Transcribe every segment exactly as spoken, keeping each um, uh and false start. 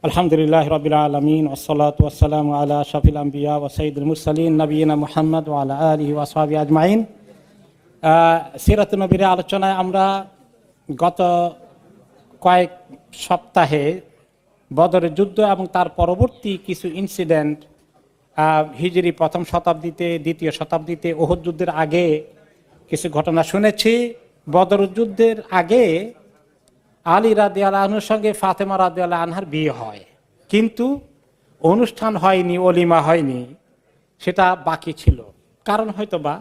আলহামদুলিল্লাহ রাব্বিল আলামিন ওয়াসসালাতু ওয়াসসালামু আলা আশরাফিল আমবিয়া ওয়া সাইয়্যিদুল মুরসালিন নবিয়িনা মুহাম্মদ ওয়া আলা আলিহি ওয়া আসহাবিহি আজমাইন। সিরাতুন নবীর আলোচনায় আমরা গত কয়েক সপ্তাহে বদরের যুদ্ধ এবং তার পরবর্তী কিছু ইনসিডেন্ট, হিজরি প্রথম শতাব্দীতে, দ্বিতীয় শতাব্দীতে, উহুদ যুদ্ধের আগে কিছু ঘটনা শুনেছি। বদর যুদ্ধের আগে আলী রাদিয়াল্লাহু আনহুর সঙ্গে ফাতেমা রাদিয়াল্লাহু আনহার বিয়ে হয়, কিন্তু অনুষ্ঠান হয়নি, ওলিমা হয়নি, সেটা বাকি ছিল। কারণ হয়তো বা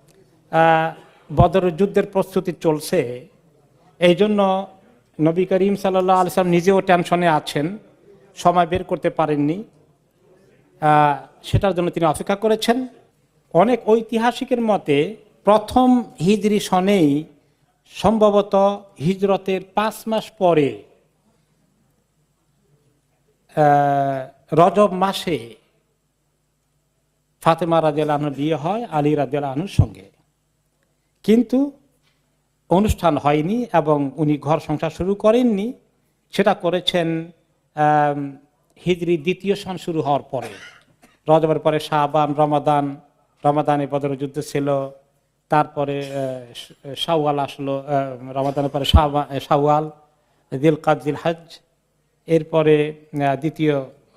বদর যুদ্ধের প্রস্তুতি চলছে, এই জন্য নবী করিম সাল্লাল্লাহু আলাইহি ওয়াসাল্লাম নিজেও টেনশনে আছেন, সময় বের করতে পারেননি, সেটার জন্য তিনি অপেক্ষা করেছেন। অনেক ঐতিহাসিকের মতে প্রথম হিজরি সনেই সম্ভবত হিজরতের পাঁচ মাস পরে রজব মাসে ফাতেমা রাদিয়াল্লাহু আনহার বিয়ে হয় আলী রাদিয়াল্লাহু আনহুর সঙ্গে, কিন্তু অনুষ্ঠান হয়নি এবং উনি ঘর সংসার শুরু করেননি। সেটা করেছেন হিজরি দ্বিতীয় সন শুরু হওয়ার পরে। রজবের পরে শাবান, রমাদান, রমাদানে বদর যুদ্ধ ছিল, তারপরে শাওয়াল আসলো, রমাদানের পরে শাওয়াল, দিলকাদ, জিলহজ, এরপরে দ্বিতীয়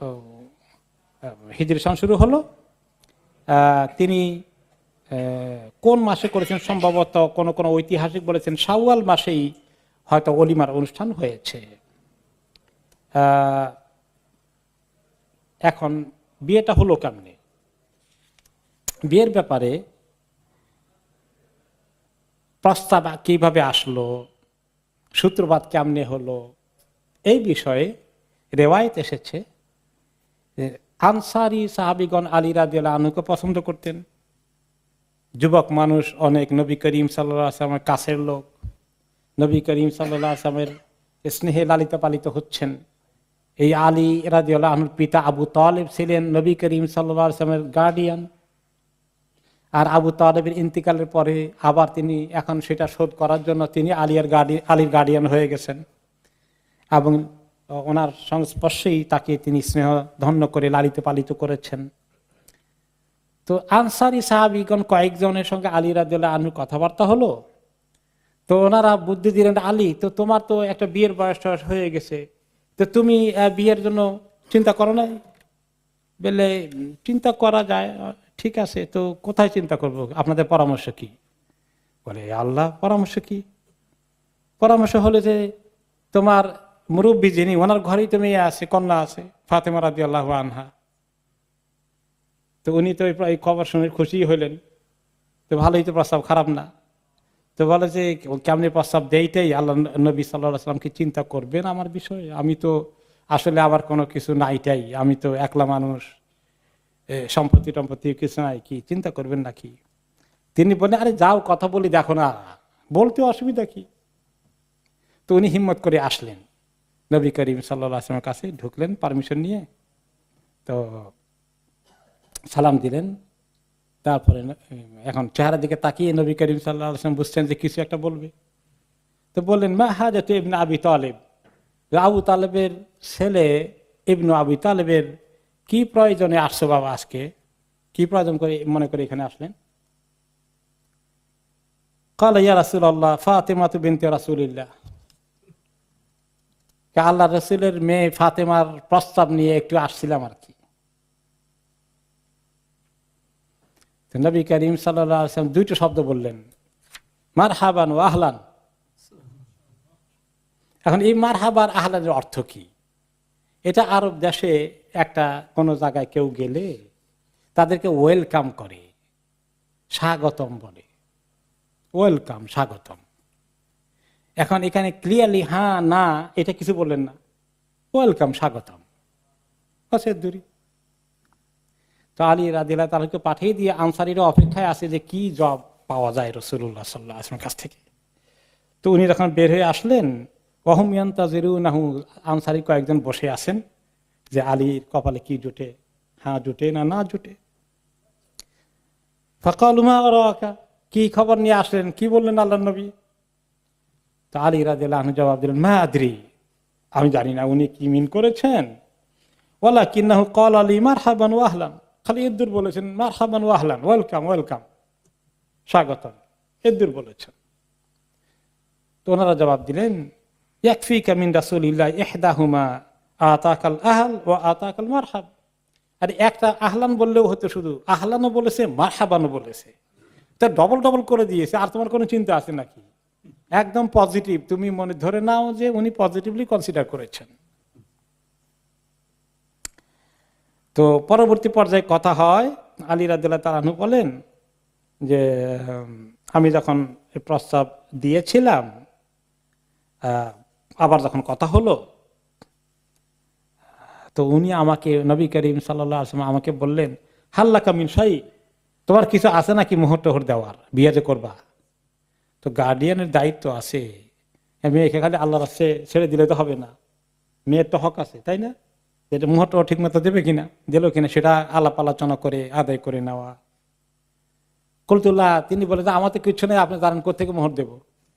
হিজরি সন শুরু হলো। তিনি কোন মাসে করেছেন, সম্ভবত কোন কোন ঐতিহাসিক বলেছেন শাওয়াল মাসেই হয়তো ওলিমার অনুষ্ঠান হয়েছে। এখন বিয়েটা হলো কেমনে, বিয়ের ব্যাপারে প্রস্তাব কিভাবে আসলো, সূত্রপাত কেমনে হলো, এই বিষয়ে রেওয়ায়েত এসেছে। আনসারি সাহাবীগণ আলী রাদিয়াল্লাহু আনহুকে পছন্দ করতেন। যুবক মানুষ, অনেক নবী করিম সাল্লাল্লাহু আলাইহি ওয়াসাল্লামের কাছের লোক, নবী করিম সাল্লাল্লাহু আলাইহি ওয়াসাল্লামের স্নেহে লালিত পালিত হচ্ছেন। এই আলী রাদিয়াল্লাহু আনহুর পিতা আবু তালেব ছিলেন নবী করিম সাল্লাল্লাহু আলাইহি ওয়াসাল্লামের গার্ডিয়ান, আর আবু তালেবের ইন্তিকালের পরে আবার তিনি এখন সেটা শোধ করার জন্য তিনি আলিয়ার গার্ডি আলীর গার্ডিয়ান হয়ে গেছেন এবং ওনার সংস্পর্শেই তাকে তিনি স্নেহ ধন্য করে লালিত পালিত করেছেন। তো আনসারি সাহাবীগণ কয়েকজনের সঙ্গে আলী রাদিয়াল্লাহু আনহুর কথাবার্তা হলো। তো ওনারা বুদ্ধি দিলেন, আলী তো তোমার তো একটা বিয়ের বয়স হয়ে গেছে, তো তুমি বিয়ের জন্য চিন্তা করো নাই? বলে চিন্তা করা যায়, ঠিক আছে, তো কোথায় চিন্তা করব, আপনাদের পরামর্শ কি? বলে আল্লাহ, পরামর্শ কি? পরামর্শ হলো যে তোমার মুরব্বী যিনি, ওনার ঘরেই তো মেয়ে আছে, কন্যা আছে, ফাতেমা রাদিয়াল্লাহু আনহা। তো উনি তো এই খবর শুনে খুশি হইলেন, তো ভালোই তো, প্রস্তাব খারাপ না। তো বলে যে কেমনি প্রস্তাব দেইটাই আল্লাহ নবী সাল্লাল্লাহু আলাইহি ওয়াসাল্লাম কি চিন্তা করবেন আমার বিষয়ে? আমি তো আসলে আবার কোনো কিছু নাইটাই, আমি তো একলা মানুষ, সম্পত্তি টম্পত্তি কিছু নাই, কি চিন্তা করবেন নাকি? তিনি বলেন, আরে যাও কথা বলি, দেখো না, বলতে অসুবিধা কি? তো উনি হিম্মত করে আসলেন, নবী করিম সাল্লাল্লাহু আলাইহি ওয়াসাল্লামের কাছে ঢুকলেন পারমিশন নিয়ে। তো সালাম দিলেন, তারপরে এখন চেহারা দিকে তাকিয়ে নবী করিম সাল্লাল্লাহু আলাইহি ওয়াসাল্লাম বুঝছেন যে কিছু একটা বলবে। তো বললেন, মা হাজাতু ইবনে আবি তালেব, আবু তালেবের ছেলে ইবনু আবি তালেবের কি প্রয়োজনে আসছো বাবা, আজকে কি প্রয়োজন করে মনে করে এখানে আসলেন? ক্বালা ইয়া রাসূলুল্লাহ ফাতিমাতু বিনতে রাসূলিল্লাহ, আল্লাহর রাসূলের মেয়ে ফাতেমার প্রস্তাব নিয়ে একটু আসছিলাম আর কি। নবী করিম সাল্লাল্লাহু আলাইহি ওয়াসাল্লাম দুইটা শব্দ বললেন, মারহাবান ওয়া আহলান। এখন এই মারহাবান আহলানের অর্থ কি? এটা আরব দেশে একটা কোন জায়গায় কেউ গেলে তাদেরকে ওয়েলকাম করে, স্বাগতম বলে, ওয়েলকাম, স্বাগতম। এখন এখানে ক্লিয়ারলি হ্যাঁ না এটা কিছু বললেন না, ওয়েলকাম, স্বাগতম, কাছের দূরি। তো আলী রাদিয়াল্লাহু তাআলাকে পাঠিয়ে দিয়ে আনসারীরা অপেক্ষায় আছে যে কি জব পাওয়া যায় রাসূলুল্লাহ সাল্লাল্লাহু আলাইহি ওয়াসাল্লামের কাছ থেকে। তো উনি যখন বের হয়ে আসলেন, ওয়াহুম ইয়ানতাজিরুনাহু, আনসারী কয়েকজন বসে আছেন যে আলীর কপালে কি জুটে, হ্যাঁ জুটে না না জুটে। ফাকালু মা আরাকা, কি খবর নিয়ে আসলেন, কি বললেন আল্লাহর নবী? তো আলী রাদিয়াল্লাহু আনহু জবাব দিলেন, মা আদরি, আমি জানি না উনি কি মিন করেছেন, ওয়ালাকিন্নাহু ক্বালা লি মারহাবান ওয়া আহলান, খালি এদ্দুর বলেছেন মারহাবান ওয়া আহলান, ওয়েলকাম ওয়েলকাম, স্বাগতম, এদ্দুর বলেছেন। তো ওনারা জবাব দিলেন ইয়াকফিকা মিন রাসূলিল্লাহ ইহদাহুমা আতাকাল আহল ওয়া আতাকাল মারহাব। আর একটা আহলান বললেও হতো, শুধু আহলানও বলেছে মারহাবানও বলেছে, তা ডবল ডবল করে দিয়েছে। আর তোমার কোনো চিন্তা আছে নাকি? একদম পজিটিভ, তুমি মনে ধরে নাও যে উনি পজিটিভলি কনসিডার করেছেন। তো পরবর্তী পর্যায়ে কথা হয়, আলী রাদিয়াল্লাহু তাআলা আনহু বলেন যে আমি যখন প্রস্তাব দিয়েছিলাম, আবার যখন কথা হলো, তো উনি আমাকে, নবী করিম সাল্লাল্লাহু আলাইহি ওয়াসাল্লাম আমাকে বললেন হাল্লাকা মিন শাই, তোমার কিছু আছে নাকি মোহর টোহর দেওয়ার, বিয়ে যে করবা? তো গার্ডিয়ানের দায়িত্ব আছে, মেয়েকে খালি আল্লাহর রাস্তায় ছেড়ে দিলে তো হবে না, মেয়ের তো হক আছে, তাই না? যেটা মোহরটা ঠিক মতো দেবে কিনা, দিল কিনা, সেটা আলাপ আলোচনা করে আদায় করে নেওয়া। কলতুল্লাহ তিনি বলে যে আমার তো কিছু নেই, আপনি জানেন কোথেকে মোহর দেব?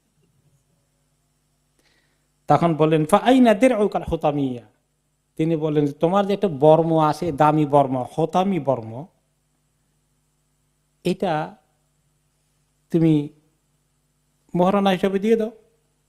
তখন বললেন ফাআইনা দিরউকাল হুতামিয়া, তিনি বললেন তোমার যে একটা বর্ম আছে, দামি বর্ম, হোতামি বর্ম, এটা তুমি মোহরানা হিসেবে দিয়ে দাও।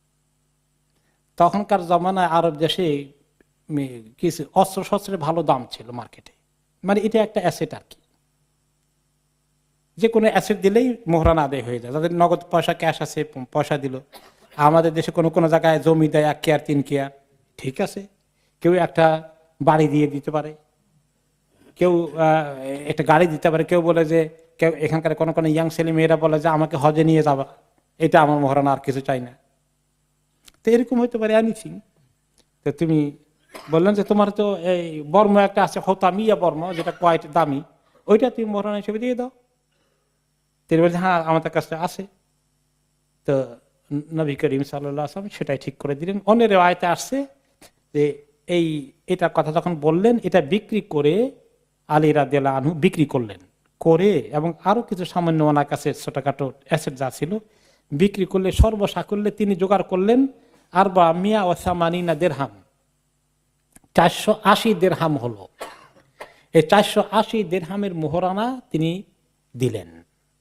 তখনকার জমানায় আরব দেশে কিছু অস্ত্র শস্ত্রের ভালো দাম ছিল মার্কেটে, মানে এটা একটা অ্যাসেট আর কি, যে কোনো অ্যাসেট দিলেই মোহরানা আদায় হয়ে যায়। যাদের নগদ পয়সা ক্যাশ আছে পয়সা দিল। আমাদের দেশে কোনো কোনো জায়গায় জমি দেয় এক কেয়ার তিন কেয়ার, ঠিক আছে, কেউ একটা বাড়ি দিয়ে দিতে পারে, কেউ একটা গাড়ি দিতে পারে, কেউ বলে যে, কেউ এখানকার কোনো কোনো ইয়াং ছেলে মেয়েরা বলে যে আমাকে হজে নিয়ে যাবা, এটা আমার মোহরানা, আর কিছু চাই না। তো এরকম হইতে পারে এনিথিং। তো তুমি বললেন যে তোমার তো এই বর্ম একটা আছে, হোতামিয়া বর্ম, যেটা কোয়াইট দামি, ওইটা তুমি মোহরানা হিসেবে দিয়ে দাও। তিনি বলছেন হ্যাঁ আমাদের কাছে আছে। তো নবী করিম সাল্লাল্লাহু আলাইহি ওয়াসাল্লাম সেটাই ঠিক করে দিলেন। অন্য রিওয়ায়াতে আসছে যে এই এটা কথা যখন বললেন, এটা বিক্রি করে আলী রাদিয়াল্লাহু আনহু বিক্রি করলেন, করে এবং আরো কিছু সামান্য ওনার কাছে ছোটখাটো অ্যাসেট যা ছিল বিক্রি করলে, সর্বসাকুল্যে তিনি জোগাড় করলেন আরবা মিয়া ওয়া সামানিনা দিরহাম, চারশো আশি দিরহাম হলো। এই চারশো আশি দিরহামের মোহরানা তিনি দিলেন।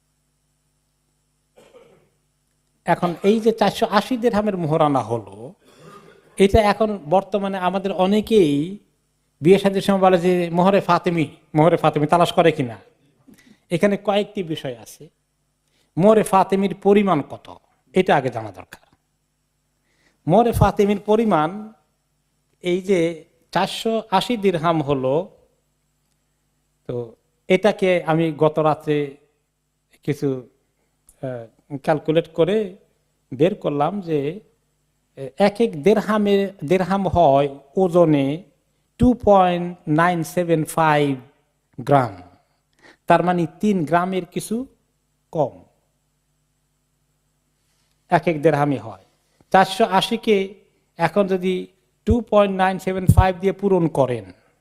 এখন এই যে চারশো আশি দিরহামের মোহরানা হলো, এটা এখন বর্তমানে আমাদের অনেকেই বিয়ে শাদীর সময় বলে যে মোহরে ফাতেমি, মোহরে ফাতেমি তালাশ করে কিনা। এখানে কয়েকটি বিষয় আছে। মোহরে ফাতেমির পরিমাণ কত, এটা আগে জানা দরকার। মোহরে ফাতেমির পরিমাণ, এই যে চারশো আশি দিরহাম হলো, তো এটাকে আমি গত রাত্রে কিছু ক্যালকুলেট করে বের করলাম যে এক এক দেড়হামের দেড়হাম হয় ওজনে two point nine seven five gram, তার মানে তিন গ্রামের কিছু কম এক এক দেড়হামে হয়। চারশো আশিকে এখন যদি two point nine seven five দিয়ে পূরণ করেন,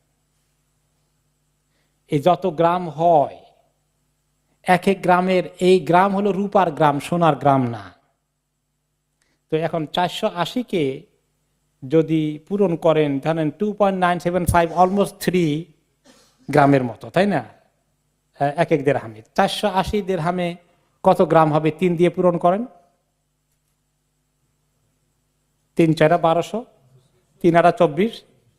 এই যত গ্রাম হয়, এক এক গ্রামের, এই গ্রাম হলো রূপার গ্রাম, সোনার গ্রাম না। তো এখন চারশো আশিকে যদি পূরণ করেন, ধরেন two point nine seven five almost three গ্রামের মতো, তাই না? এক এক দেড়হামে চারশো আশি দেড়হামে কত গ্রাম হবে? তিন দিয়ে পূরণ করেন, তিন চারা বারোশো, তিন আড়া চব্বিশ,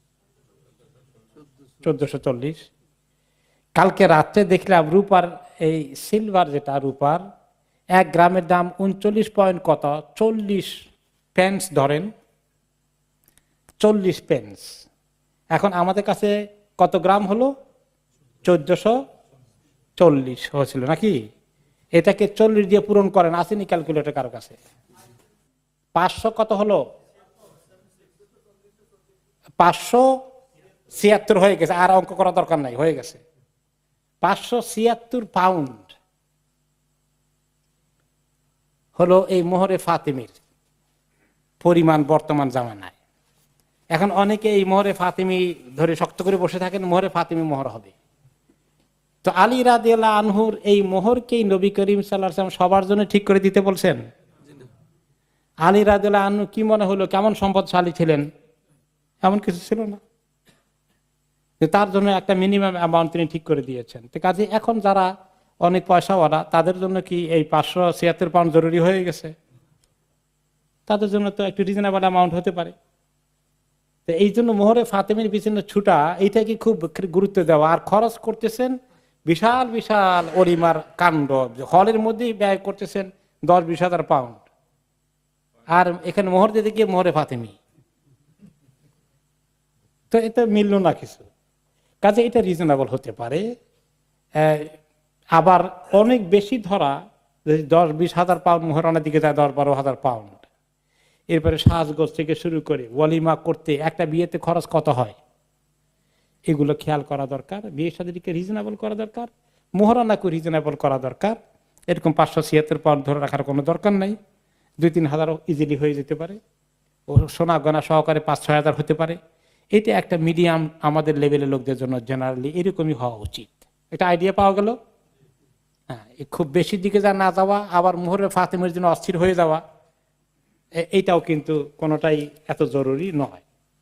চোদ্দশো চল্লিশ। কালকে রাত্রে দেখলাম রূপার, এই সিলভার যেটা রূপার, এক গ্রামের দাম উনচল্লিশ পয়েন্ট কত, চল্লিশ পেন্স ধরেন, চল্লিশ পেন্স। এখন আমাদের কাছে কত গ্রাম হলো? চোদ্দশো চল্লিশ হয়েছিল নাকি? এটাকে চল্লিশ দিয়ে পূরণ করেন, আসেনি ক্যালকুলেটর কারো কাছে? পাঁচশো কত হলো? পাঁচশো ছিয়াত্তর হয়ে গেছে, আর অঙ্ক করা দরকার নাই, হয়ে গেছে। পাঁচশো ছিয়াত্তর পাউন্ড হলো এই মোহরে ফাতেমির পরিমাণ বর্তমান জামানায়। এখন অনেকে এই মোহরে ফাতেমি ধরে শক্ত করে বসে থাকেন, মোহরে ফাতেমি মোহর হবে। তো আলী রাদিয়াল্লাহু আনহুর এই মোহরকেই নবী করিম সাল্লাল্লাহু আলাইহি ওয়াসাল্লাম সবার জন্য ঠিক করে দিতে বলছেন। আলী রাদিয়াল্লাহু আনহু কি মনে হলো, কেমন সম্পদশালী ছিলেন? এমন কিছু ছিল না। যে তার জন্য একটা মিনিমাম অ্যামাউন্ট তিনি ঠিক করে দিয়েছেন। তো কাজে এখন যারা অনেক পয়সাওয়ালা তাদের জন্য কি এই পাঁচশো ছিয়াত্তর পাউন্ড জরুরি হয়ে গেছে? তাদের জন্য তো একটু রিজনেবল অ্যামাউন্ট হতে পারে। তো এই জন্য মোহরে ফাতেমের পিছনে ছুটা এইটাকে খুব গুরুত্ব দেওয়া, আর খরচ করতেছেন বিশাল বিশাল অরিমার কাণ্ড, হলের মধ্যেই ব্যয় করতেছেন দশ বিশ হাজার পাউন্ড, আর এখানে মোহর দিতে গিয়ে মোহরে ফাতেমি। তো এটা মিলল না কিছু। কাজে এটা রিজনেবল হতে পারে। আবার অনেক বেশি ধরা, দশ বিশ হাজার পাউন্ড মোহরানের দিকে যায়, দশ বারো হাজার পাউন্ড। এরপরে সাজগোজ থেকে শুরু করে ওয়ালিমা করতে একটা বিয়েতে খরচ কত হয়, এগুলো খেয়াল করা দরকার। বিয়ে শাদীকে রিজনেবল করা দরকার, মোহরানাকে রিজনেবল করা দরকার। এরকম পাঁচশো ছিয়াত্তর পাউন্ড ধরে রাখার কোনো দরকার নাই। দুই তিন হাজারও ইজিলি হয়ে যেতে পারে, ও সোনা গয়না সহকারে পাঁচ ছয় হাজার হতে পারে। এটা একটা মিডিয়াম আমাদের লেভেলের লোকদের জন্য জেনারেলি এরকমই হওয়া উচিত। এটা আইডিয়া পাওয়া গেল। হ্যাঁ, খুব বেশির দিকে যা না যাওয়া, আবার মোহরে ফাতেমের জন্য অস্থির হয়ে যাওয়া, এইটাও কিন্তু কোনোটাই এত জরুরি নয়।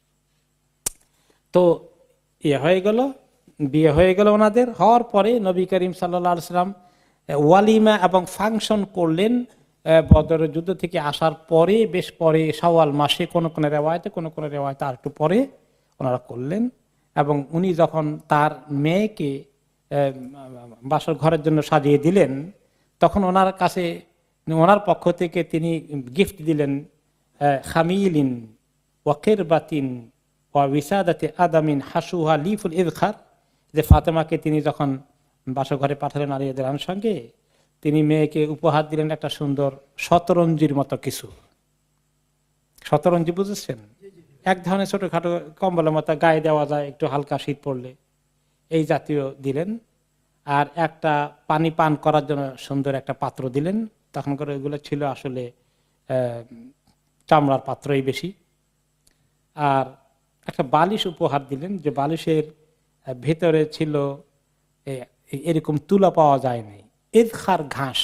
তো ইয়ে হয়ে গেল, বিয়ে হয়ে গেল ওনাদের। হওয়ার পরে নবী করিম সাল্লাল্লাহু আলাইহি সাল্লাম ওয়ালিমা এবং ফাংশন করলেন বদরের যুদ্ধ থেকে আসার পরে, বেশ পরে শাওয়াল মাসে, কোনো কোনো রেওয়ায়তে, কোনো কোনো রেওয়ায়তে আর একটু পরে ওনারা করলেন। এবং উনি যখন তার মেয়েকে বাসর ঘরের জন্য সাজিয়ে দিলেন, তখন ওনার কাছে, ওনার পক্ষ থেকে তিনি গিফট দিলেন খামিলিন ওয়াকের বাতিন ওয়া উইসাদাতে আদামিন হাসুহা লিফুল ইদখার। যে ফাতেমাকে তিনি যখন বাসর ঘরে পাঠালেন আলী রাদিয়াল্লাহু আনহুর সঙ্গে, তিনি মেয়েকে উপহার দিলেন একটা সুন্দর শতরঞ্জির মতো কিছু। শতরঞ্জি বুঝেছেন? এক ধরনের ছোটখাটো কম্বলের মতো, গায়ে দেওয়া যায় একটু হালকা শীত পড়লে, এই জাতীয় দিলেন। আর একটা পানি পান করার জন্য সুন্দর একটা পাত্র দিলেন। তখনকার ওইগুলো ছিল আসলে চামড়ার পাত্রই বেশি। আর একটা বালিশ উপহার দিলেন, যে বালিশের ভেতরে ছিল এরকম তুলা পাওয়া যায়নি, ইদখার ঘাস,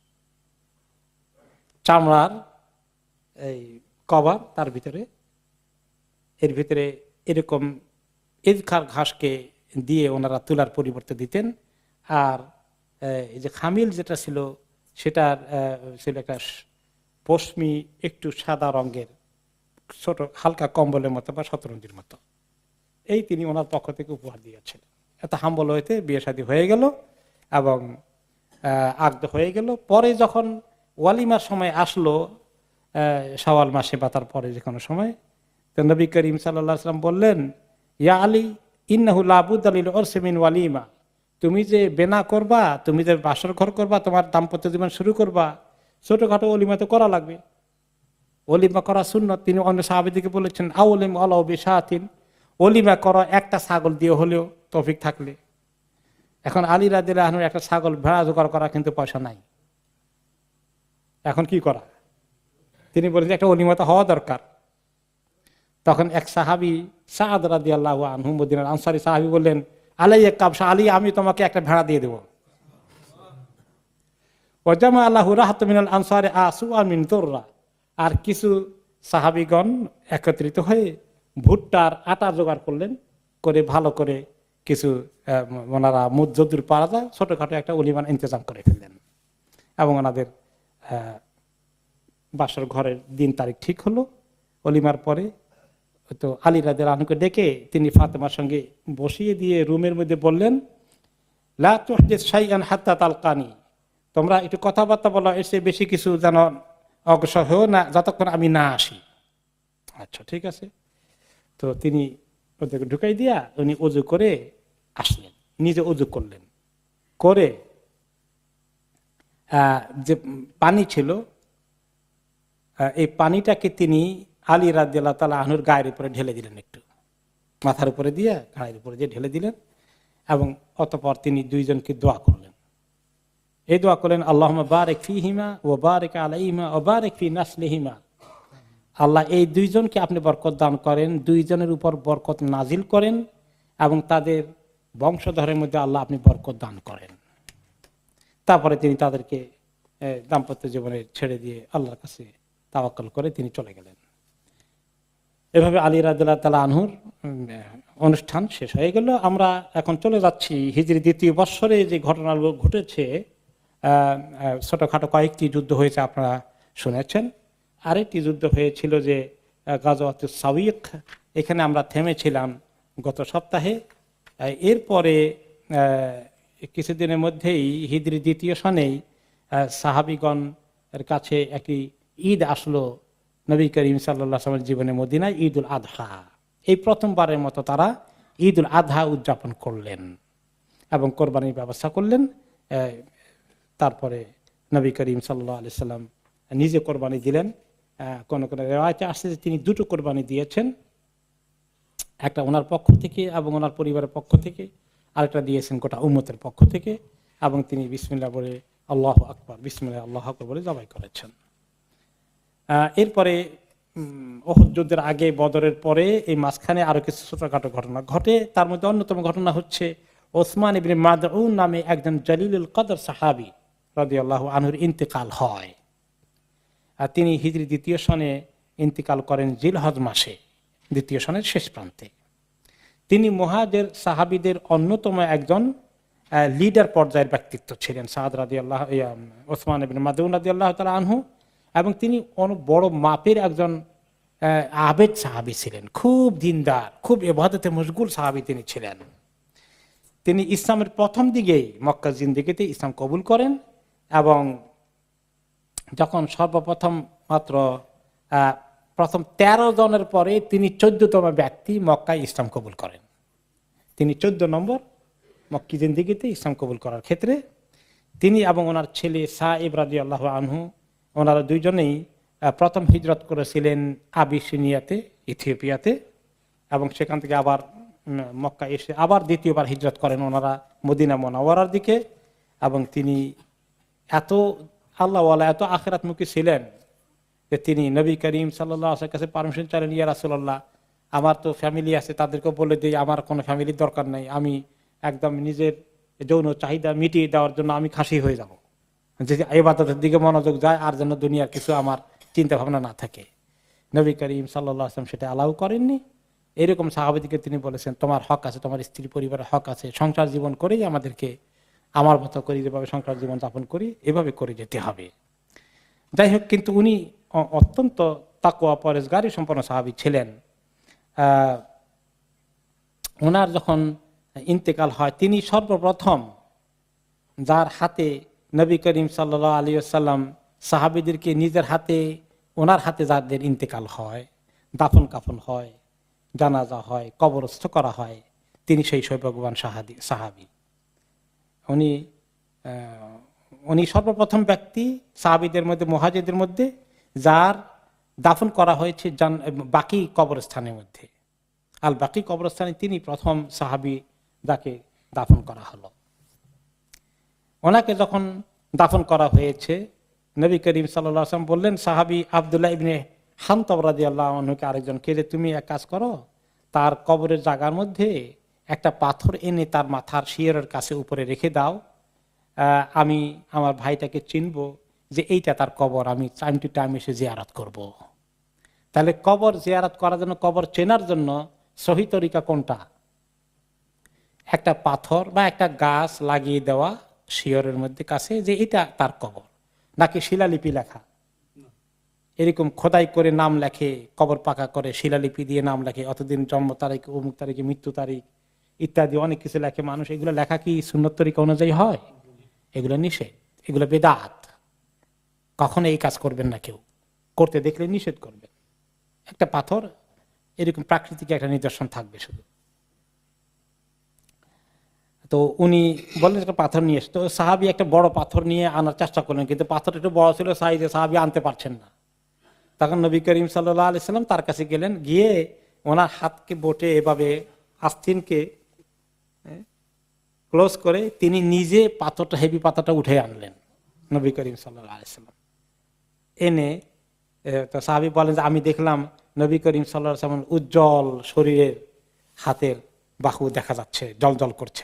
চামড়ার এই কভার, তার ভিতরে এর ভিতরে এরকম ইদখার ঘাসকে দিয়ে ওনারা তুলার পরিবর্তে দিতেন। আর এই যে খামিল যেটা ছিল, সেটার ছিল একটা পশমি একটু সাদা রঙের ছোট হালকা কম্বলের মতো বা শতরঞ্জির মতো। এই তিনি ওনার পক্ষ থেকে উপহার দিয়েছিলেন। এত হাম্বল হইতে বিয়ে শাদী হয়ে গেল এবং আগদ হয়ে গেল। পরে যখন ওয়ালিমার সময় আসলো, শাওয়াল মাসে বা তার পরে যে কোনো সময়, তো নবী করিম সাল্লাল্লাহু আলাইহি ওয়াসাল্লাম বললেন, ইয়া আলী ইন্নাহু লা বুদ্দা লিল উরসি মিন ওয়ালিমা। তুমি যে বেনা করবা, তুমি যে বাসর ঘর করবা, তোমার দাম্পত্য জীবন শুরু করবা, ছোটখাটো ওলিমা তো করা লাগবে, ওলিমা করা সুন্নত। তিনি অন্য সাহাবীদেরকে বলেছেন, আউলিম আলাউ বিশাতিন, ওলিমা করো একটা ছাগল দিয়ে হলেও, তৌফিক থাকলে। এখন আলী রাদিয়াল্লাহু আনহু একটা ছাগল ভেড়া জোগাড় করা কিন্তু পয়সা নাই, এখন কি করা? তিনি বলেছেন একটা ওলিমা তো হওয়া দরকার। তখন এক সাহাবী সাদ রাদিয়াল্লাহু আনহু, মদিনার আনসারী সাহাবী বললেন, আলাইয়া কাবসা, আলী আমি তোমাকে একটা ভেড়া দিয়ে দেবো। ওয়াজামা আল্লাহু রাহাত মিনাল আনসারে আসুআ মিন দুররা, আর কিছু সাহাবীগণ একত্রিত হয়ে ভুট্টার আটা জোগাড় করলেন, করে ভালো করে কিছু ওনারা মুদ যদুর পারা যায় ছোটখাটো একটা ওলিমার ইন্তজাম করে ফেললেন। এবং ওনাদের বাসর ঘরের দিন তারিখ ঠিক হলো। ওলিমার পরে তো আলী রাদিয়াল্লাহু আনহুকে ডেকে তিনি ফাতেমার সঙ্গে বসিয়ে দিয়ে রুমের মধ্যে বললেন, লা তুহদিস শাইআন হাত্তা তালকানি, তোমরা একটু কথাবার্তা বলো, এসে বেশি কিছু যেন অগ্রসর হও না যতক্ষণ আমি না আসি। আচ্ছা ঠিক আছে। তো তিনি ওদেরকে ঢুকাই দিয়া উনি ওযু করে আসলেন, নিজে ওযু করলেন, করে যে পানি ছিল এই পানিটাকে তিনি আলী রাদিয়াল্লাহু তাআলা আনহুর গায়ের উপরে ঢেলে দিলেন, একটু মাথার উপরে দিয়ে গায়ের উপরে দিয়ে ঢেলে দিলেন। এবং অতঃপর তিনি দুইজনকে দোয়া করলেন। এই দোয়া করলেন, আল্লাহুম্মা বারিক ফীহিমা ওয়া বারিক আলাইহিমা ওয়া বারিক ফী নাসলিহিমা। আল্লাহ এই দুইজনকে আপনি বরকত দান করেন, দুইজনের উপর বরকত নাজিল করেন এবং তাদের বংশধরের মধ্যে আল্লাহ আপনি বরকত দান করেন। তারপরে তিনি তাদেরকে দাম্পত্য জীবনে ছেড়ে দিয়ে আল্লাহর কাছে তাওয়াক্কুল করে তিনি চলে গেলেন। এভাবে আলী রাদিয়াল্লাহু তাআলা আনহুর অনুষ্ঠান শেষ হয়ে গেল। আমরা এখন চলে যাচ্ছি হিজরি দ্বিতীয় বৎসরে যে ঘটনাগুলো ঘটেছে। ছোটখাটো কয়েকটি যুদ্ধ হয়েছে, আপনারা শুনেছেন। আরেকটি যুদ্ধ হয়েছিল যে গাজওয়াত সাউইক, এখানে আমরা থেমেছিলাম গত সপ্তাহে। এরপরে কিছুদিনের মধ্যেই হিজরি দ্বিতীয় সনেই সাহাবিগণ এর কাছে একটি ঈদ আসলো নবী করিম সাল্লাল্লাহু আলাইহি ওয়াসাল্লামের জীবনে মদিনায়, ঈদুল আযহা। এই প্রথমবারের মতো তারা ঈদুল আযহা উদযাপন করলেন এবং কোরবানির ব্যবস্থা করলেন। তারপরে নবী করিম সাল্লাল্লাহু আলাইহি ওয়াসাল্লাম নিজে কোরবানি দিলেন। কোন কোন রিওয়ায়াতে আসছে যে তিনি দুটো কোরবানি দিয়েছেন, একটা ওনার পক্ষ থেকে এবং ওনার পরিবারের পক্ষ থেকে, আরেকটা দিয়েছেন গোটা উম্মতের পক্ষ থেকে। এবং তিনি বিসমিল্লাহ বলে আল্লাহু আকবার, বিসমিল্লাহ আল্লাহু আকবার বলে জবাই করেছেন। এরপরে উহুদ যুদ্ধের আগে, বদরের পরে এই মাঝখানে আরো কিছু ছোটখাটো ঘটনা ঘটে। তার মধ্যে অন্যতম ঘটনা হচ্ছে ওসমান ইবনে মাদউন নামে একজন জলিলুল কদর সাহাবী রাদিয়াল্লাহু আনহুর ইন্তেকাল হয়। আর তিনি হিজরি দ্বিতীয় সনে ইন্তেকাল করেন জিলহজ মাসে, দ্বিতীয় সনের শেষ প্রান্তে। তিনি মুহাজির সাহাবীদের অন্যতম একজন লিডার পর্যায়ের ব্যক্তিত্ব ছিলেন, সাদ রাদিয়াল্লাহু ওসমান ইবনে মাদউন রাদিয়াল্লাহু তাআলা আনহু। এবং তিনি অনেক বড় মাপের একজন আবেদ সাহাবী ছিলেন, খুব দিনদার, খুব ইবাদতে মশগুল সাহাবী তিনি ছিলেন। তিনি ইসলামের প্রথম দিকেই মক্কা জিন্দেগিতে ইসলাম কবুল করেন এবং যখন সর্বপ্রথম মাত্র প্রথম তেরো জনের পরে তিনি চোদ্দতম ব্যক্তি মক্কায় ইসলাম কবুল করেন। তিনি চোদ্দ নম্বর মক্কি জিন্দেগিতে ইসলাম কবুল করার ক্ষেত্রে। তিনি এবং ওনার ছেলে সাইব রাদিয়াল্লাহু আনহু, ওনারা দুইজনেই প্রথম হিজরত করেছিলেন আবিসিনিয়াতে, ইথিওপিয়াতে, এবং সেখান থেকে আবার মক্কা এসে আবার দ্বিতীয়বার হিজরত করেন ওনারা মদিনা মুনাওয়ারার দিকে। এবং তিনি এত আল্লাহওয়ালা, এত আখিরাতমুখী ছিলেন যে তিনি নবী করিম সাল্লাল্লাহু আলাইহি ওয়াসাল্লামের কাছে পারমিশন চাইলেন, ইয়া রাসূলুল্লাহ, আমার তো ফ্যামিলি আছে, তাদেরকে বলে দিই আমার কোনো ফ্যামিলির দরকার নাই, আমি একদম নিজের যৌন চাহিদা মিটিয়ে দেওয়ার জন্য আমি খাসি হয়ে যাব, যে ইবাদতের দিকে মনোযোগ যায়, আর যেন দুনিয়ার কিছু আমার চিন্তা ভাবনা না থাকে। নবী করিম সাল্লাল্লাহু আলাইহি ওয়াসাল্লাম সেটা অ্যালাউ করেননি। এরকম সাহাবাদেরকে তিনি বলেছেন, তোমার হক আছে, তোমার স্ত্রী পরিবারের হক আছে, সংসার জীবন করেই আমাদেরকে আমার মতো করি, যেভাবে সংসার জীবন যাপন করি এভাবে করে যেতে হবে। যাই হোক, কিন্তু উনি অত্যন্ত তাকওয়া পরেজগারি সম্পন্ন সাহাবী ছিলেন। আহ ওনার যখন ইন্তেকাল হয়, তিনি সর্বপ্রথম যার হাতে নবী করিম সাল্লাল্লাহু আলাইহি ওয়াসাল্লাম সাহাবীদেরকে নিজের হাতে, ওনার হাতে যাদের ইন্তেকাল হয়, দাফন কাফন হয়, জানাজা হয়, কবরস্থ করা হয়, তিনি সেই সৌভাগ্যবান সাহাবী। উনি উনি সর্বপ্রথম ব্যক্তি সাহাবীদের মধ্যে, মুহাজিরদের মধ্যে, যার দাফন করা হয়েছে বাকি কবরস্থানের মধ্যে। আল বাকি কবরস্থানে তিনি প্রথম সাহাবী যাকে দাফন করা হলো। ওনাকে যখন দাফন করা হয়েছে, নবী করিম সাল্লাল্লাহু আলাইহি ওয়াসাল্লাম বললেন সাহাবী আব্দুল্লাহ ইবনে হানতাব রাদিয়াল্লাহু আনহুকে, আরেকজনকে, যে তুমি এক কাজ করো, তার কবরের জায়গার মধ্যে একটা পাথর এনে তার মাথার শিয়রের কাছে উপরে রেখে দাও, আমি আমার ভাইটাকে চিনবো যে এইটা তার কবর, আমি টাইম টু টাইম এসে জিয়ারত করব। তাহলে কবর জিয়ারত করার জন্য, কবর চেনার জন্য সহি তরিকা কোনটা? একটা পাথর বা একটা গাছ লাগিয়ে দেওয়া শিয়রের মধ্যে কাছে, যে এটা তার কবর, নাকি শিলালিপি লেখা। এরকম খোদাই করে নাম লেখে, কবর পাকা করে শিলালিপি দিয়ে নাম লেখে, অতদিন জন্ম তারিখ, অমুক তারিখে মৃত্যু তারিখ ইত্যাদি অনেক কিছু লেখে মানুষ। এগুলো লেখা কি সুন্নত তরিকা অনুযায়ী হয়? এগুলো নিষেধ, এগুলো বেদাত। কখনো এই কাজ করবেন না, কেউ করতে দেখলে নিষেধ করবেন। একটা পাথর, এরকম প্রাকৃতিক একটা নিদর্শন থাকবে শুধু। তো উনি বললেন একটা পাথর নিয়ে এসে, তো সাহাবী একটা বড় পাথর নিয়ে আনার চেষ্টা করলেন, কিন্তু পাথর একটু বড় ছিল সাইজে, সাহাবী আনতে পারছেন না। তখন নবী করিম সাল্লাল্লাহু আলাইহি ওয়াসাল্লাম তার কাছে গেলেন, গিয়ে ওনার হাতকে বটে এভাবে আস্তিনকে ক্লোজ করে তিনি নিজে পাথরটা, হেভি পাথরটা উঠে আনলেন নবী করিম সাল্লাল্লাহু আলাইহি ওয়াসাল্লাম। এনে তো সাহাবী বলেন যে আমি দেখলাম নবী করিম সাল্লাল্লাহু আলাইহি ওয়াসাল্লাম উজ্জ্বল শরীরের হাতের বাহু দেখা যাচ্ছে, জল জল করছে।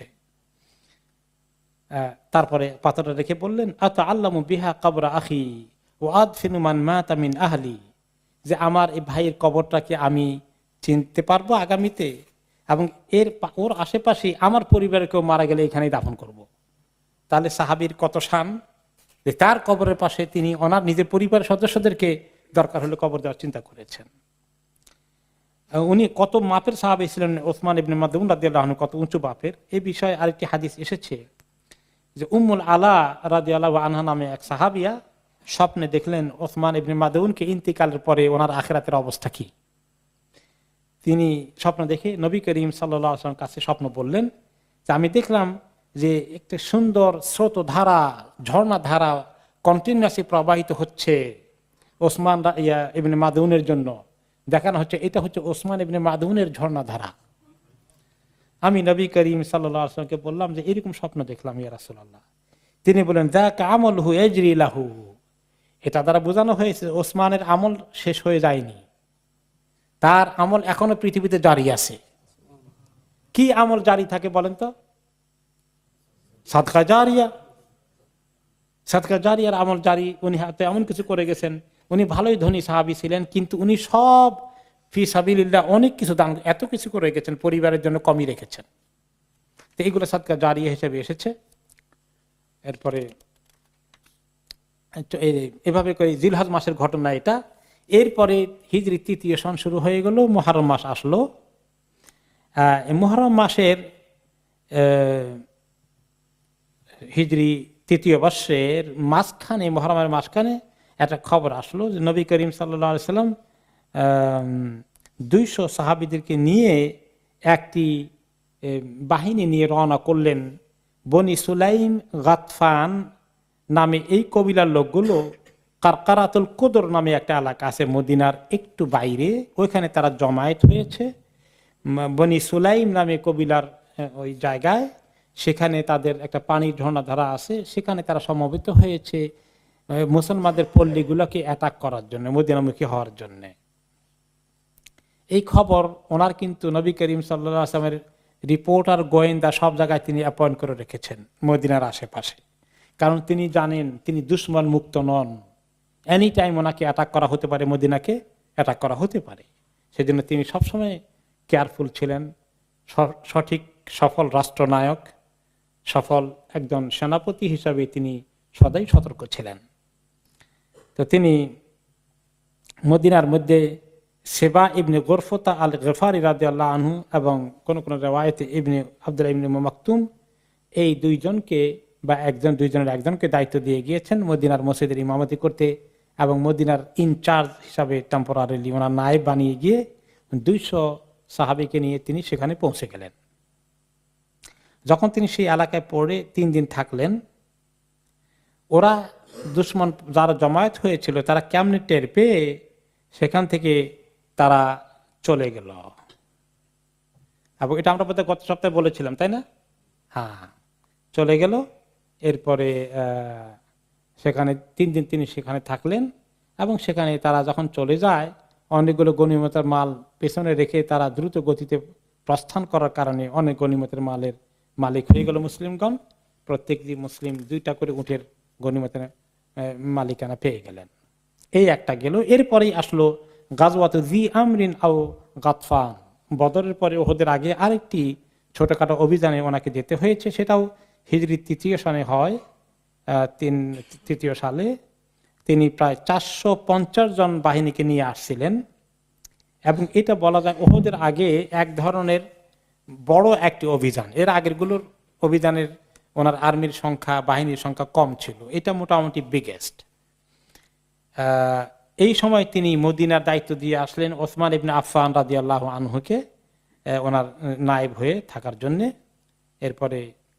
তারপরে পাথরটা রেখে বললেন, আতা আল্লামু বিহা কবরা আখি ও আদফিনু মান মাতা মিন আহলি, যে আমার এই ভাইয়ের কবরটাকে আমি চিনতে পারবো আগামীতে, এবং এর ওর আশেপাশে আমার পরিবারের কেউ মারা গেলে এখানেই দাফন করব। তাহলে সাহাবীর কত শান যে তার কবরের পাশে তিনি ওনার নিজের পরিবারের সদস্যদেরকে দরকার হলে কবর দেওয়ার চিন্তা করেছেন। উনি কত মাপের সাহাবী ছিলেন ওসমান ইবনে মাদউন রাদিয়াল্লাহু আনহু, কত উঁচু মাপের। এই বিষয়ে আরেকটি হাদিস এসেছে যে উম্মুল আলা রাদিয়াল্লাহু আনহা নামে এক সাহাবিয়া স্বপ্নে দেখলেন ওসমান ইবনে মাদউনকে ইন্তিকালের পরে ওনার আখিরাতের অবস্থা কি। তিনি স্বপ্ন দেখে নবী করিম সাল্লাল্লাহু আলাইহি ওয়াসাল্লামের কাছে স্বপ্ন বললেন যে আমি দেখলাম যে একটা সুন্দর স্রোত ধারা, ঝর্ণা ধারা কন্টিনিউয়াসলি প্রবাহিত হচ্ছে ওসমান ইয়া ইবনে মাদউনের জন্য। দেখানো হচ্ছে এটা হচ্ছে ওসমান ইবনে মাদউনের ঝর্ণা ধারা। আমি নবী করিম সাল্লাল্লাহু আলাইহি ওয়াসাল্লামকে বললাম যে এরকম স্বপ্ন দেখলাম ইয়া রাসূলুল্লাহ। তিনি বলেন যাকা আমলহু ইয়াজরি লাহু, এটা দ্বারা বোঝানো হয়েছে ওসমানের আমল শেষ হয়ে যায়নি, তার আমল এখনো পৃথিবীতে জারি আছে। কি আমল জারি থাকে বলেন তো? সাদকা জারিয়া। সাদকা জারিয়ার আমল জারি। উনি হাতে এমন কিছু করে গেছেন, উনি ভালোই ধনী সাহাবী ছিলেন, কিন্তু উনি সব ফি সাবিলিল্লাহ অনেক কিছু দান, এত কিছু করে গেছেন, পরিবারের জন্য কমই রেখেছেন। তো এইগুলো সাদকা জারিয়া হিসেবে এসেছে। এরপরে এভাবে করে জিলহজ মাসের ঘটনা এটা। এরপরে হিজরি তৃতীয় সন শুরু হয়ে গেল, মুহররম মাস আসলো। মুহররম মাসের হিজরি তৃতীয় বর্ষের মাঝখানে, মুহররমের মাঝখানে একটা খবর আসলো যে নবী করিম সাল্লাল্লাহু আলাইহি সাল্লাম দুইশো সাহাবীদেরকে নিয়ে একটি বাহিনী নিয়ে রওনা করলেন। বনি সুলাইম গাতফান নামে এই কবিলার লোকগুলো কারকারাতুল কুদর নামে একটা এলাকা আছে মদিনার একটু বাইরে, ওইখানে তারা জমায়েত হয়েছে। বনি সুলাইম নামে কবিলার ওই জায়গায়, সেখানে তাদের একটা পানির ঝর্ণা ধারা আছে, সেখানে তারা সমবেত হয়েছে মুসলমানদের পল্লীগুলোকে অ্যাটাক করার জন্য, মদিনামুখী হওয়ার জন্য। এই খবর ওনার কিন্তু নবী করিম সাল্লাল্লাহু আলাইহি ওয়াসাল্লামের রিপোর্টার, গোয়েন্দা সব জায়গায় তিনি অ্যাপয়েন্ট করে রেখেছেন মদিনার আশেপাশে। কারণ তিনি জানেন তিনি দুশমন মুক্ত নন, এনি টাইম ওনাকে অ্যাটাক করা হতে পারে, মদিনাকে অ্যাটাক করা হতে পারে। সেজন্য তিনি সবসময় কেয়ারফুল ছিলেন। সঠিক সফল রাষ্ট্রনায়ক, সফল একজন সেনাপতি হিসাবে তিনি সদাই সতর্ক ছিলেন। তো তিনি মদিনার মধ্যে সেবা ইবনে গরফতা আল গফারি রাদিয়াল্লাহু আনহু এবং কোন কোন রিওয়ায়েতে ইবনে আব্দুল্লাহ ইবনে মাকতুম, এই দুইজনকে বা একজন দুইজনের একজনকে দায়িত্ব দিয়ে গিয়েছেন মদিনার মসজিদের ইমামতি করতে, এবং মদিনার ইনচার্জ হিসাবে টেম্পোরারিলি ওনার নায়েব বানিয়ে গিয়ে দুইশো সাহাবীকে নিয়ে তিনি সেখানে পৌঁছে গেলেন। যখন তিনি সেই এলাকায় পড়ে তিন দিন থাকলেন, ওরা দুশমন যারা জমায়েত হয়েছিল তারা কেমনে টের পেয়ে সেখান থেকে তারা চলে গেল। এবং এটা আমরা বোধহয় গত সপ্তাহে বলেছিলাম, তাই না? হ্যাঁ, চলে গেল। এরপরে সেখানে তিন দিন তিনি সেখানে থাকলেন, এবং সেখানে তারা যখন চলে যায় অনেকগুলো গনিমতের মাল পেছনে রেখে তারা দ্রুত গতিতে প্রস্থান করার কারণে অনেক গনিমতের মালের মালিক হয়ে গেল মুসলিমগণ। প্রত্যেকটি মুসলিম দুইটা করে উটের গনিমতের মালিকানা পেয়ে গেলেন। এই একটা গেল। এরপরেই আসলো গাজওয়াত জি আমরিন আও গাতফান। বদরের পরে ওহদের আগে আরেকটি ছোটখাটো অভিযানে ওনাকে যেতে হয়েছে, সেটাও হিজরি তৃতীয় সনে হয়। তিন তৃতীয় সালে তিনি প্রায় চারশো পঞ্চাশ জন বাহিনীকে নিয়ে আসছিলেন। এবং এটা বলা যায় ওহদের আগে এক ধরনের বড় একটি অভিযান। এর আগেরগুলোর অভিযানের ওনার আর্মির সংখ্যা, বাহিনীর সংখ্যা কম ছিল, এটা মোটামুটি বিগেস্ট। এই সময় তিনি মদিনার দায়িত্ব দিয়ে আসলেন ওসমান ইবনে আফফান রাদিয়াল্লাহু আনহুকে ওনার নায়েব হয়ে থাকার জন্য। এরপরে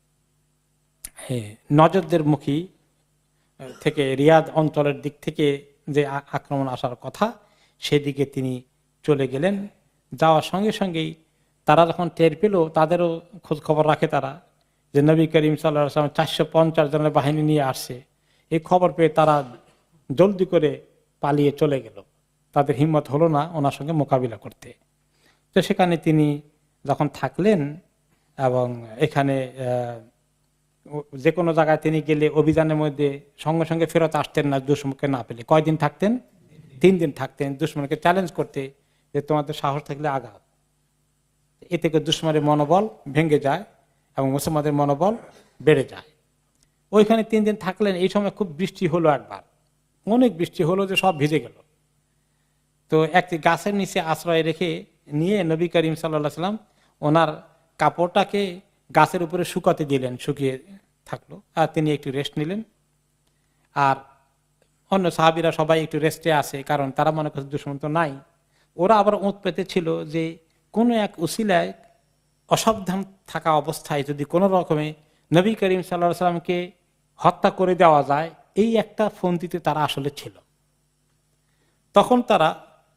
নজরদের মুখী থেকে রিয়াদ অঞ্চলের দিক থেকে যে আক্রমণ আসার কথা সেদিকে তিনি চলে গেলেন। যাওয়ার সঙ্গে সঙ্গেই তারা যখন টের পেল, তাদেরও খোঁজ খবর রাখে তারা যে নবী করিম সাল্লাল্লাহু আলাইহি ওয়াসাল্লাম চারশো পঞ্চাশ জনের বাহিনী নিয়ে আসছে। এই খবর পেয়ে তারা জলদি করে পালিয়ে চলে গেল, তাদের হিম্মত হলো না ওনার সঙ্গে মোকাবিলা করতে। তো সেখানে তিনি যখন থাকলেন, এবং এখানে যে কোনো জায়গায় তিনি গেলে অভিযানের মধ্যে সঙ্গে সঙ্গে ফেরত আসতেন না দুশমনকে না পেলে। কয়দিন থাকতেন? তিন দিন থাকতেন, দুশমনকে চ্যালেঞ্জ করতে যে তোমাদের সাহস থাকলে আগাও। এতে করে দুশমনের মনোবল ভেঙে যায় এবং মুসলমানদের মনোবল বেড়ে যায়। ওইখানে তিন দিন থাকলেন। এই সময় খুব বৃষ্টি হলো, একবার অনেক বৃষ্টি হলো যে সব ভিজে গেল। তো একটি গাছের নিচে আশ্রয় রেখে নিয়ে নবী করিম সাল্লাল্লাহু আলাইহি সাল্লাম ওনার কাপড়টাকে গাছের উপরে শুকাতে দিলেন, শুকিয়ে থাকলো, আর তিনি একটু রেস্ট নিলেন। আর অন্য সাহাবীরা সবাই একটু রেস্টে আছে, কারণ তারা মনে করছে দুশমন তো নাই। ওরা আবার ওঁত পেতে ছিল যে কোনো এক উসিলায় অসাবধান থাকা অবস্থায় যদি কোনো রকমে নবী করিম সাল্লাল্লাহু আলাইহি সাল্লামকে হত্যা করে দেওয়া যায়, এই একটা ফন্দিতে তারা আসলে ছিল। তখন তারা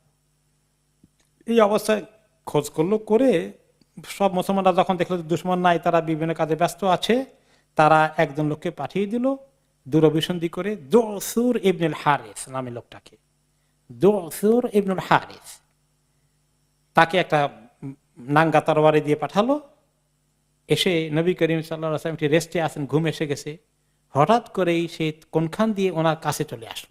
এই অবস্থায় খোঁজ করলো, করে সব মুসলমানরা যখন দেখলো দুশমন নাই, তারা বিভিন্ন কাজে ব্যস্ত আছে, তারা একজন লোককে পাঠিয়ে দিল দূরভিসন্ধি করে, দুসুর ইবনুল হারিস নামে লোকটাকে। দুসুর ইবনুল হারিস তাকে একটা নাঙ্গা তরবারি দিয়ে পাঠালো। এসে নবী করিম সাল্লাল্লাহু আলাইহি ওয়াসাল্লাম রেস্টে আছেন, ঘুম এসে গেছে, হঠাৎ করেই সে কোনখান দিয়ে ওনার কাছে চলে আসলো।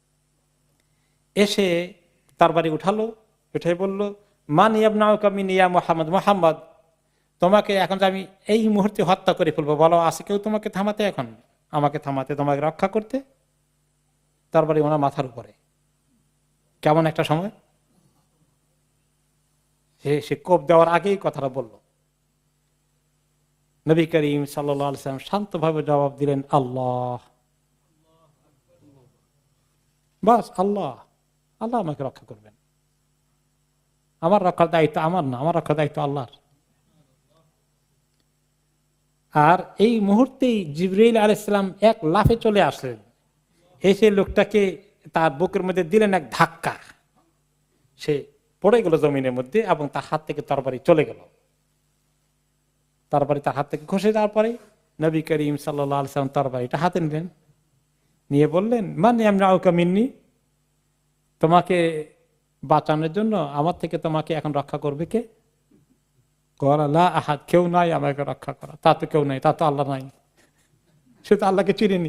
এসে তরবারি উঠালো, উঠে বলল, মান ইয়াবনাউকা মিন ইয়া মুহাম্মদ, মুহাম্মদ তোমাকে এখন আমি এই মুহূর্তে হত্যা করে ফেলবো, বলো আছে কেউ তোমাকে থামাতে, এখন আমাকে থামাতে, তোমাকে রক্ষা করতে? তরবারি ওনার মাথার উপরে। কেমন একটা সময়! সে সে কোপ দেওয়ার আগেই কথাটা বলল। নবী করিম সাল্লাল্লাহু আলাইহি ওয়াসাল্লাম শান্তভাবে জবাব দিলেন, আল্লাহ, বাস আল্লাহ, আল্লাহ আমাকে রক্ষা করবেন। আমার রক্ষার দায়িত্ব আমার না, আমার রক্ষার দায়িত্ব আল্লাহর। আর এই মুহূর্তেই জিবরাইল আলাইহিস সালাম এক লাফে চলে আসলেন, এসে লোকটাকে তার বুকের মধ্যে দিলেন এক ধাক্কা। সে পড়ে গেল জমিনের মধ্যে এবং তার হাত থেকে তরবারি চলে গেল। তরবারি তার হাত থেকে খসে যাওয়ার পরে নবী করিম সাল্লাল্লাহু আলাইহি ওয়াসাল্লাম তরবারিটা হাতে নিলেন, নিয়ে বললেন, মান ইয়ামনাউকা মিন্নি, তোমাকে বাঁচানোর জন্য আমার থেকে তোমাকে এখন রক্ষা করবে কে? ক্বালা লা আহাদ, কেউ নাই আমাকে রক্ষা করা। তা তো কেউ নাই, তা তো আল্লাহ নাই, সে তো আল্লাহকে চিনেনি।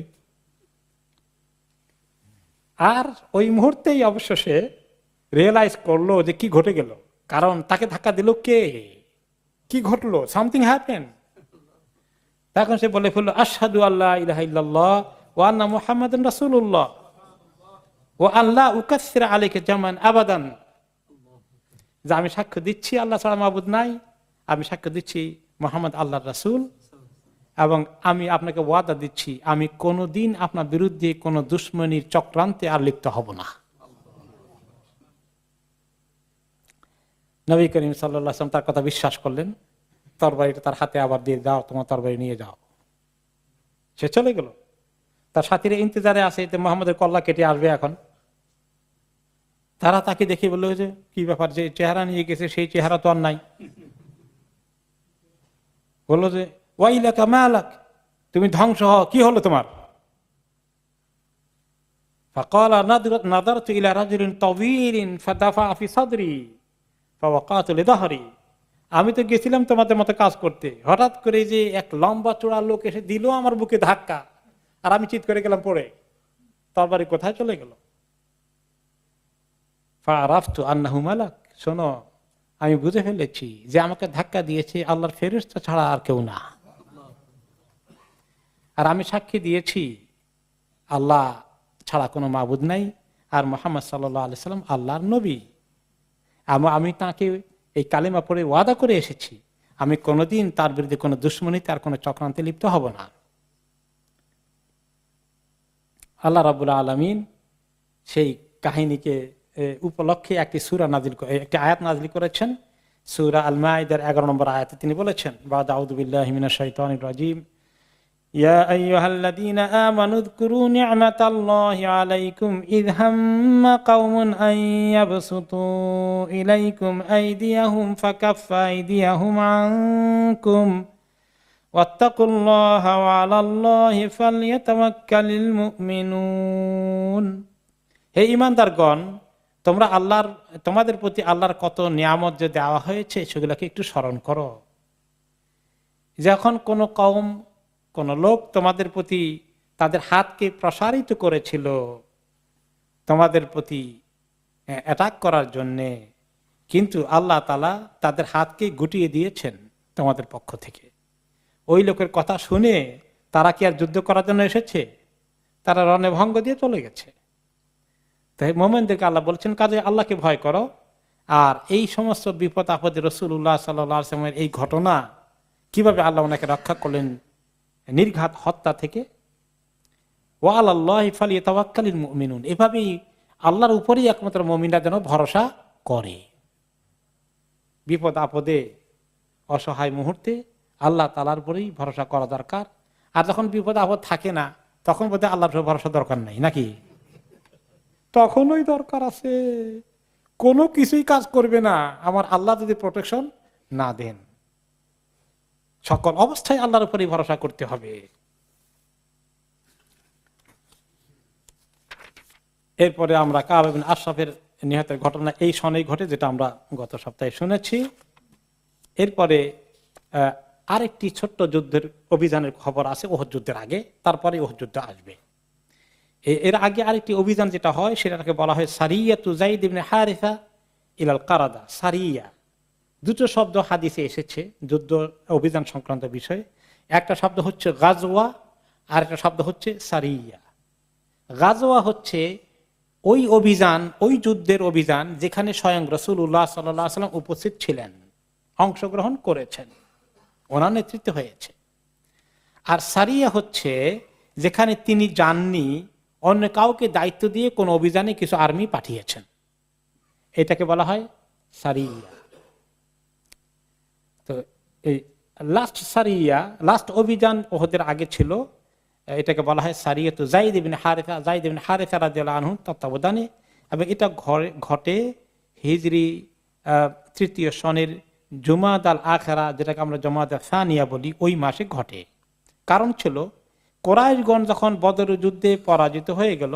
আর ওই মুহূর্তেই অবশ্য সে রিয়েলাইজ করলো যে কি ঘটে গেল, কারণ তাকে ধাক্কা দিল কে, কি ঘটলো, সামথিং হ্যাপেন। তখন সে বলে ফেললো, আশহাদু আল্লা ইলাহা ইল্লাল্লাহ ওয়া আন্না মুহাম্মাদান রাসূলুল্লাহ ওয়া আল্লাহ উকাসসিরা আলাইকা জামান আবাদান, যে আমি সাক্ষ্য দিচ্ছি আল্লাহ ছাড়া মাবুদ নাই, আমি সাক্ষ্য দিচ্ছি মুহাম্মদ আল্লাহর রাসূল, এবং আমি আপনাকে ওয়াদা দিচ্ছি আমি কোনোদিন আপনার বিরুদ্ধে কোনো দুশমনির চক্রান্তে আর লিপ্ত হব না। নবী করিম সাল্লাল্লাহু আলাইহি ওয়াসাল্লাম তার কথা বিশ্বাস করলেন। তরবারিটা তার হাতে আবার দিয়ে, দাও তোমার তরবারি নিয়ে যাও। সে চলে গেল। তার সাথীরা ইন্তজারে আছে যে মুহাম্মদের কল্লা কেটে আসবে এখন। তারা তাকে দেখে বললো যে কি ব্যাপার, যে চেহারা নিয়ে গেছে সেই চেহারা তো আর নাই। বললো যে ওয়াইলাকা মালাক, তুমি ধ্বংস হও, কি হলো তোমার? ফাকালা নাযারতু ইলা রাজুলিন তাওয়ীলিন ফাদাফা ফি সাদরি ফাওয়াকাতু লিযাহরি, আমি তো গেছিলাম তোমাদের মতো কাজ করতে, হঠাৎ করে যে এক লম্বা চূড়া লোক এসে দিল আমার বুকে ধাক্কা, আর আমি চিৎ করে গেলাম পড়ে। তরবারি কোথায় চলে গেল? ফাআরাফতু আন্নাহু মালাক, শোনো আমি বুঝে ফেলেছি যে আমাকে ধাক্কা দিয়েছে আল্লাহর ফেরেশতা ছাড়া আর কেউ না। আর আমি সাক্ষী দিয়েছি আল্লাহ ছাড়া কোনো মাবুদ নাই, আর মুহাম্মদ সাল্লাল্লাহু আলাইহি সাল্লাম আল্লাহর নবী। আমি তাকে এই কালিমা পড়ে ওয়াদা করে এসেছি আমি কোনোদিন তার বিরুদ্ধে কোনো দুশমনীতে আর কোনো চক্রান্তে লিপ্ত হব না। আল্লাহ রাব্বুল আলামিন সেই কাহিনীকে উপলক্ষে একটি সূরা নাজিল, একটি আয়াত নাজিল করেছেন। সূরা আল মাইদার এগারো নম্বর আয়াতে তিনি বলেছেন, বা'দা আউযু বিল্লাহি মিনাশ শাইতানির রাজীম, ইয়া আইয়ুহাল্লাযীনা আমানু যকুরু নি'মাতাল্লাহি আলাইকুম ইয হাম্মা কওমুন আন ইয়াবসুতু ইলাইকুম আইদিয়াহুম ফাকাফফা আইদিয়াহুম আনকুম ওয়াত্তাকুল্লাহা ওয়া আলাল্লাহি ফালইয়াতাওয়াক্কালিল মুমিনুন। হে ঈমানদারগণ, তোমরা আল্লাহর, তোমাদের প্রতি আল্লাহর কত নিয়ামত যে দেওয়া হয়েছে সেগুলোকে একটু স্মরণ করো। যখন কোন কওম, কোন লোক তোমাদের প্রতি তাদের হাতকে প্রসারিত করেছিল তোমাদের প্রতি অ্যাটাক করার জন্যে, কিন্তু আল্লাহ তাআলা তাদের হাতকে গুটিয়ে দিয়েছেন তোমাদের পক্ষ থেকে। ওই লোকের কথা শুনে তারা কি আর যুদ্ধ করার জন্য এসেছে? তারা রণে ভঙ্গ দিয়ে চলে গেছে। তাই মোমেনদেরকে আল্লাহ বলছেন কাজে আল্লাহকে ভয় করো। আর এই সমস্ত বিপদ আপদে রাসূলুল্লাহ সাল্লাল্লাহু আলাইহি ওয়াসাল্লামের এই ঘটনা কিভাবে আল্লাহ ওনাকে রক্ষা করলেন নির্ঘাত হত্যা থেকে। ওয়া আলাল্লাহি ফালিয়াতাওয়াক্কালিল মুমিনুন, এভাবেই আল্লাহর উপরেই একমাত্র মুমিনরা যেন ভরসা করে। বিপদ আপদে অসহায় মুহূর্তে আল্লাহ তাআলার উপরেই ভরসা করা দরকার। আর যখন বিপদ আপদ থাকে না তখন বোধহয় আল্লাহর উপরে ভরসা দরকার নাই, নাকি? তখনই দরকার আছে। কোনো কিছুই কাজ করবে না আমার আল্লাহ যদি প্রোটেকশন না দেন। সকল অবস্থায় আল্লাহর উপরেই ভরসা করতে হবে। এরপরে আমরা কাব ইবনে আশরাফের নিহতের ঘটনা এই সনেই ঘটে, যেটা আমরা গত সপ্তাহে শুনেছি। এরপরে আরেকটি ছোট্ট যুদ্ধের অভিযানের খবর আছে ওহদ যুদ্ধের আগে, তারপরে ওহদ যুদ্ধ আসবে। এর আগে আরেকটি অভিযান যেটা হয় সেটাকে বলা হয় সারিয়াতু যায়েদ ইবনে হারিসা ইলাল কারাদা। সারিয়া দুটো শব্দ হাদিসে এসেছে যুদ্ধ অভিযান সংক্রান্ত বিষয়ে। একটা শব্দ হচ্ছে গাজওয়া আর একটা শব্দ হচ্ছে সারিয়া। গাজওয়া হচ্ছে ওই অভিযান, ওই যুদ্ধের অভিযান যেখানে স্বয়ং রাসূলুল্লাহ সাল্লাল্লাহু আলাইহি ওয়াসাল্লাম উপস্থিত ছিলেন, অংশগ্রহণ করেছেন, ওনার নেতৃত্বে হয়েছে। আর সারিয়া হচ্ছে যেখানে তিনি যাননি, অন্য কাউকে দায়িত্ব দিয়ে কোন অভিযানে কিছু আর্মি পাঠিয়েছেন, এটাকে বলা হয় সারিয়া। তো এই লাস্ট সারিয়া, লাস্ট অভিযান ওহদের আগে ছিল, এটাকে বলা হয় সারিয়াতু যায়েদ ইবনে হারিসা। যায়েদ ইবনে হারিসা রাদিয়াল্লাহু আনহু তত্ত্বাবধানে, এবং এটা ঘটে হিজরি তৃতীয় সনের জুমাদ আল আখিরা, যেটাকে আমরা জুমাদ আল সানিয়া বলি, ওই মাসে ঘটে। কারণ ছিল কুরাইশগণ যখন বদর যুদ্ধে পরাজিত হয়ে গেল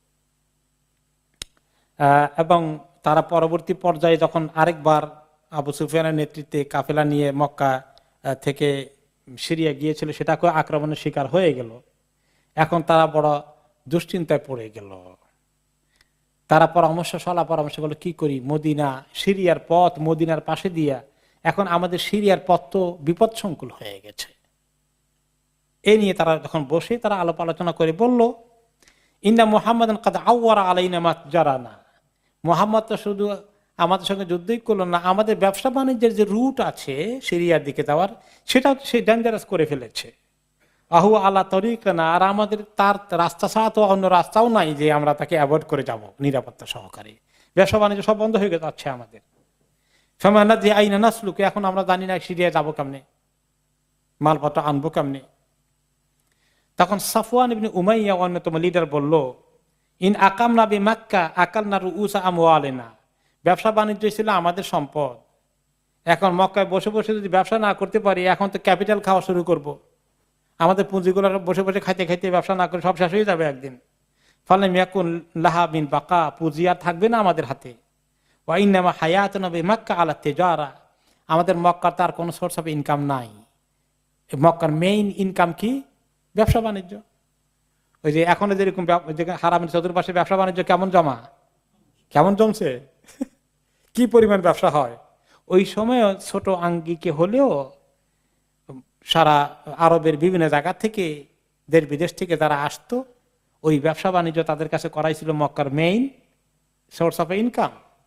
এবং তারা পরবর্তী পর্যায়ে যখন আরেকবার আবু সুফিয়ানের নেতৃত্বে কাফেলা নিয়ে মক্কা থেকে সিরিয়া গিয়েছিল, সেটাকে আক্রমণের শিকার হয়ে গেল। এখন তারা বড় দুশ্চিন্তায় পড়ে গেল। তারা পরামর্শ সলা পরামর্শ করলো কি করি, মদিনা সিরিয়ার পথ মদিনার পাশে দিয়া, এখন আমাদের সিরিয়ার পথ তো বিপদসংকুল হয়ে গেছে। এই নিয়ে তারা যখন বসে তারা আলাপ আলোচনা করে বলল, ইন্না মুহাম্মাদান কাদ আওয়ারা আলাইনা মাতজারানা, মুহাম্মদ তো শুধু আমাদের সঙ্গে যুদ্ধই করলো না, আমাদের ব্যবসা বাণিজ্যের যে রুট আছে সিরিয়ার দিকে যাওয়ার, সেটাও সে ডেঞ্জারাস করে ফেলেছে। আহু আল্লাহ তরিকানা, আর আমাদের তার রাস্তা ছাড়া তো অন্য রাস্তাও নাই যে আমরা তাকে অ্যাভয়েড করে যাব নিরাপত্তা সহকারে। ব্যবসা বাণিজ্য সব বন্ধ হয়ে যাচ্ছে আমাদের। ফমানা যে আইনা নাসলুকে, এখন আমরা জানি না সিরিয়া যাবো কেমনে, মালপত্র আনবো কেমনে। তখন সাফওয়ান ইবনে উমাইয়া অন্যতম লিডার বলল, ইন আকামনা বি মাক্কা আকালনা রুউসা আমওয়ালিনা, ব্যবসা বাণিজ্য ছিল আমাদের সম্পদ, এখন মক্কায় বসে বসে যদি ব্যবসা না করতে পারি, এখন তো ক্যাপিটাল খাওয়া শুরু করব। আমাদের পুঁজিগুলো বসে বসে খাইতে খাইতে ব্যবসা না করে সব শেষ হয়ে যাবে একদিন। ফলে মিয়াকুন লাহা বিন বাকা, পুঁজি আর থাকবে না আমাদের হাতে। ওয়াইন্নামা হায়াতুনা বি মাক্কা আলা তিজারা, আমাদের মক্কার তার কোনো সোর্স অফ ইনকাম নাই। মক্কার মেইন ইনকাম কি? ব্যবসা বাণিজ্য। ওই যে এখনো যেরকম হারামের চতুর্পাশে ব্যবসা বাণিজ্য কেমন জমা, কেমন জমছে, কি পরিমাণ ব্যবসা হয়। ওই সময় ছোট আঙ্গিকে হলেও সারা আরবের বিভিন্ন জায়গা থেকে, দেশ বিদেশ থেকে যারা আসতো, ওই ব্যবসা বাণিজ্য তাদের কাছে করাই ছিল মক্কার মেইন সোর্স অফ ইনকাম।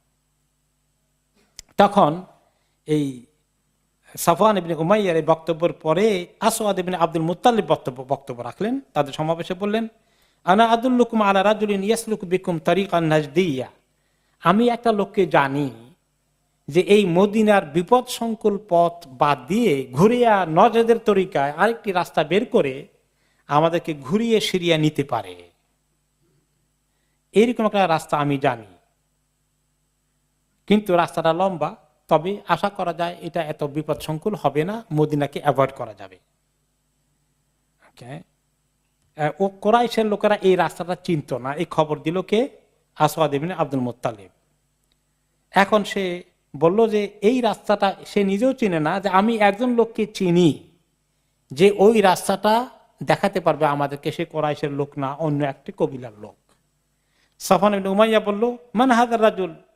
তখন এই সাফওয়ান ইবনে উমাইয়ার এই বক্তব্যের পরে আসওয়াদ ইবনে আব্দুল মুত্তালিব বক্তব্য বক্তব্য রাখলেন। তাদের সমাবেশে বললেন, আনা আদুল্লুকুম আলা রাজুলিন ইয়াসলুকু বিকুম তারিকান নাজদিয়া, আমি একটা লোককে জানি যে এই মদিনার বিপদ সংকুল পথ বাদ দিয়ে ঘুরিয়া নজদের তরিকায় আরেকটি রাস্তা বের করে আমাদেরকে ঘুরিয়ে সিরিয়া নিতে পারে, এইরকম একটা রাস্তা আমি জানি। কিন্তু রাস্তাটা লম্বা, তবে আশা করা যায় এটা এত বিপদ সংকুল হবে না, মদিনাকে অ্যাভয়েড করা যাবে। ও কুরাইশের লোকেরা এই রাস্তাটা চিনত না, এই খবর দিল কে? আসওয়াদ ইবনে আব্দুল মুত্তালিব। এখন সে বলল যে এই রাস্তাটা সে নিজেও চিনে না, যে আমি একজন লোককে চিনি যে ওই রাস্তাটা দেখাতে পারবে আমাদেরকে, সে কুরাইশের লোক না, অন্য একটি কবিলার লোক। সাফওয়ান ইবনে উমাইয়া বলল, মান হাযার রাজুল,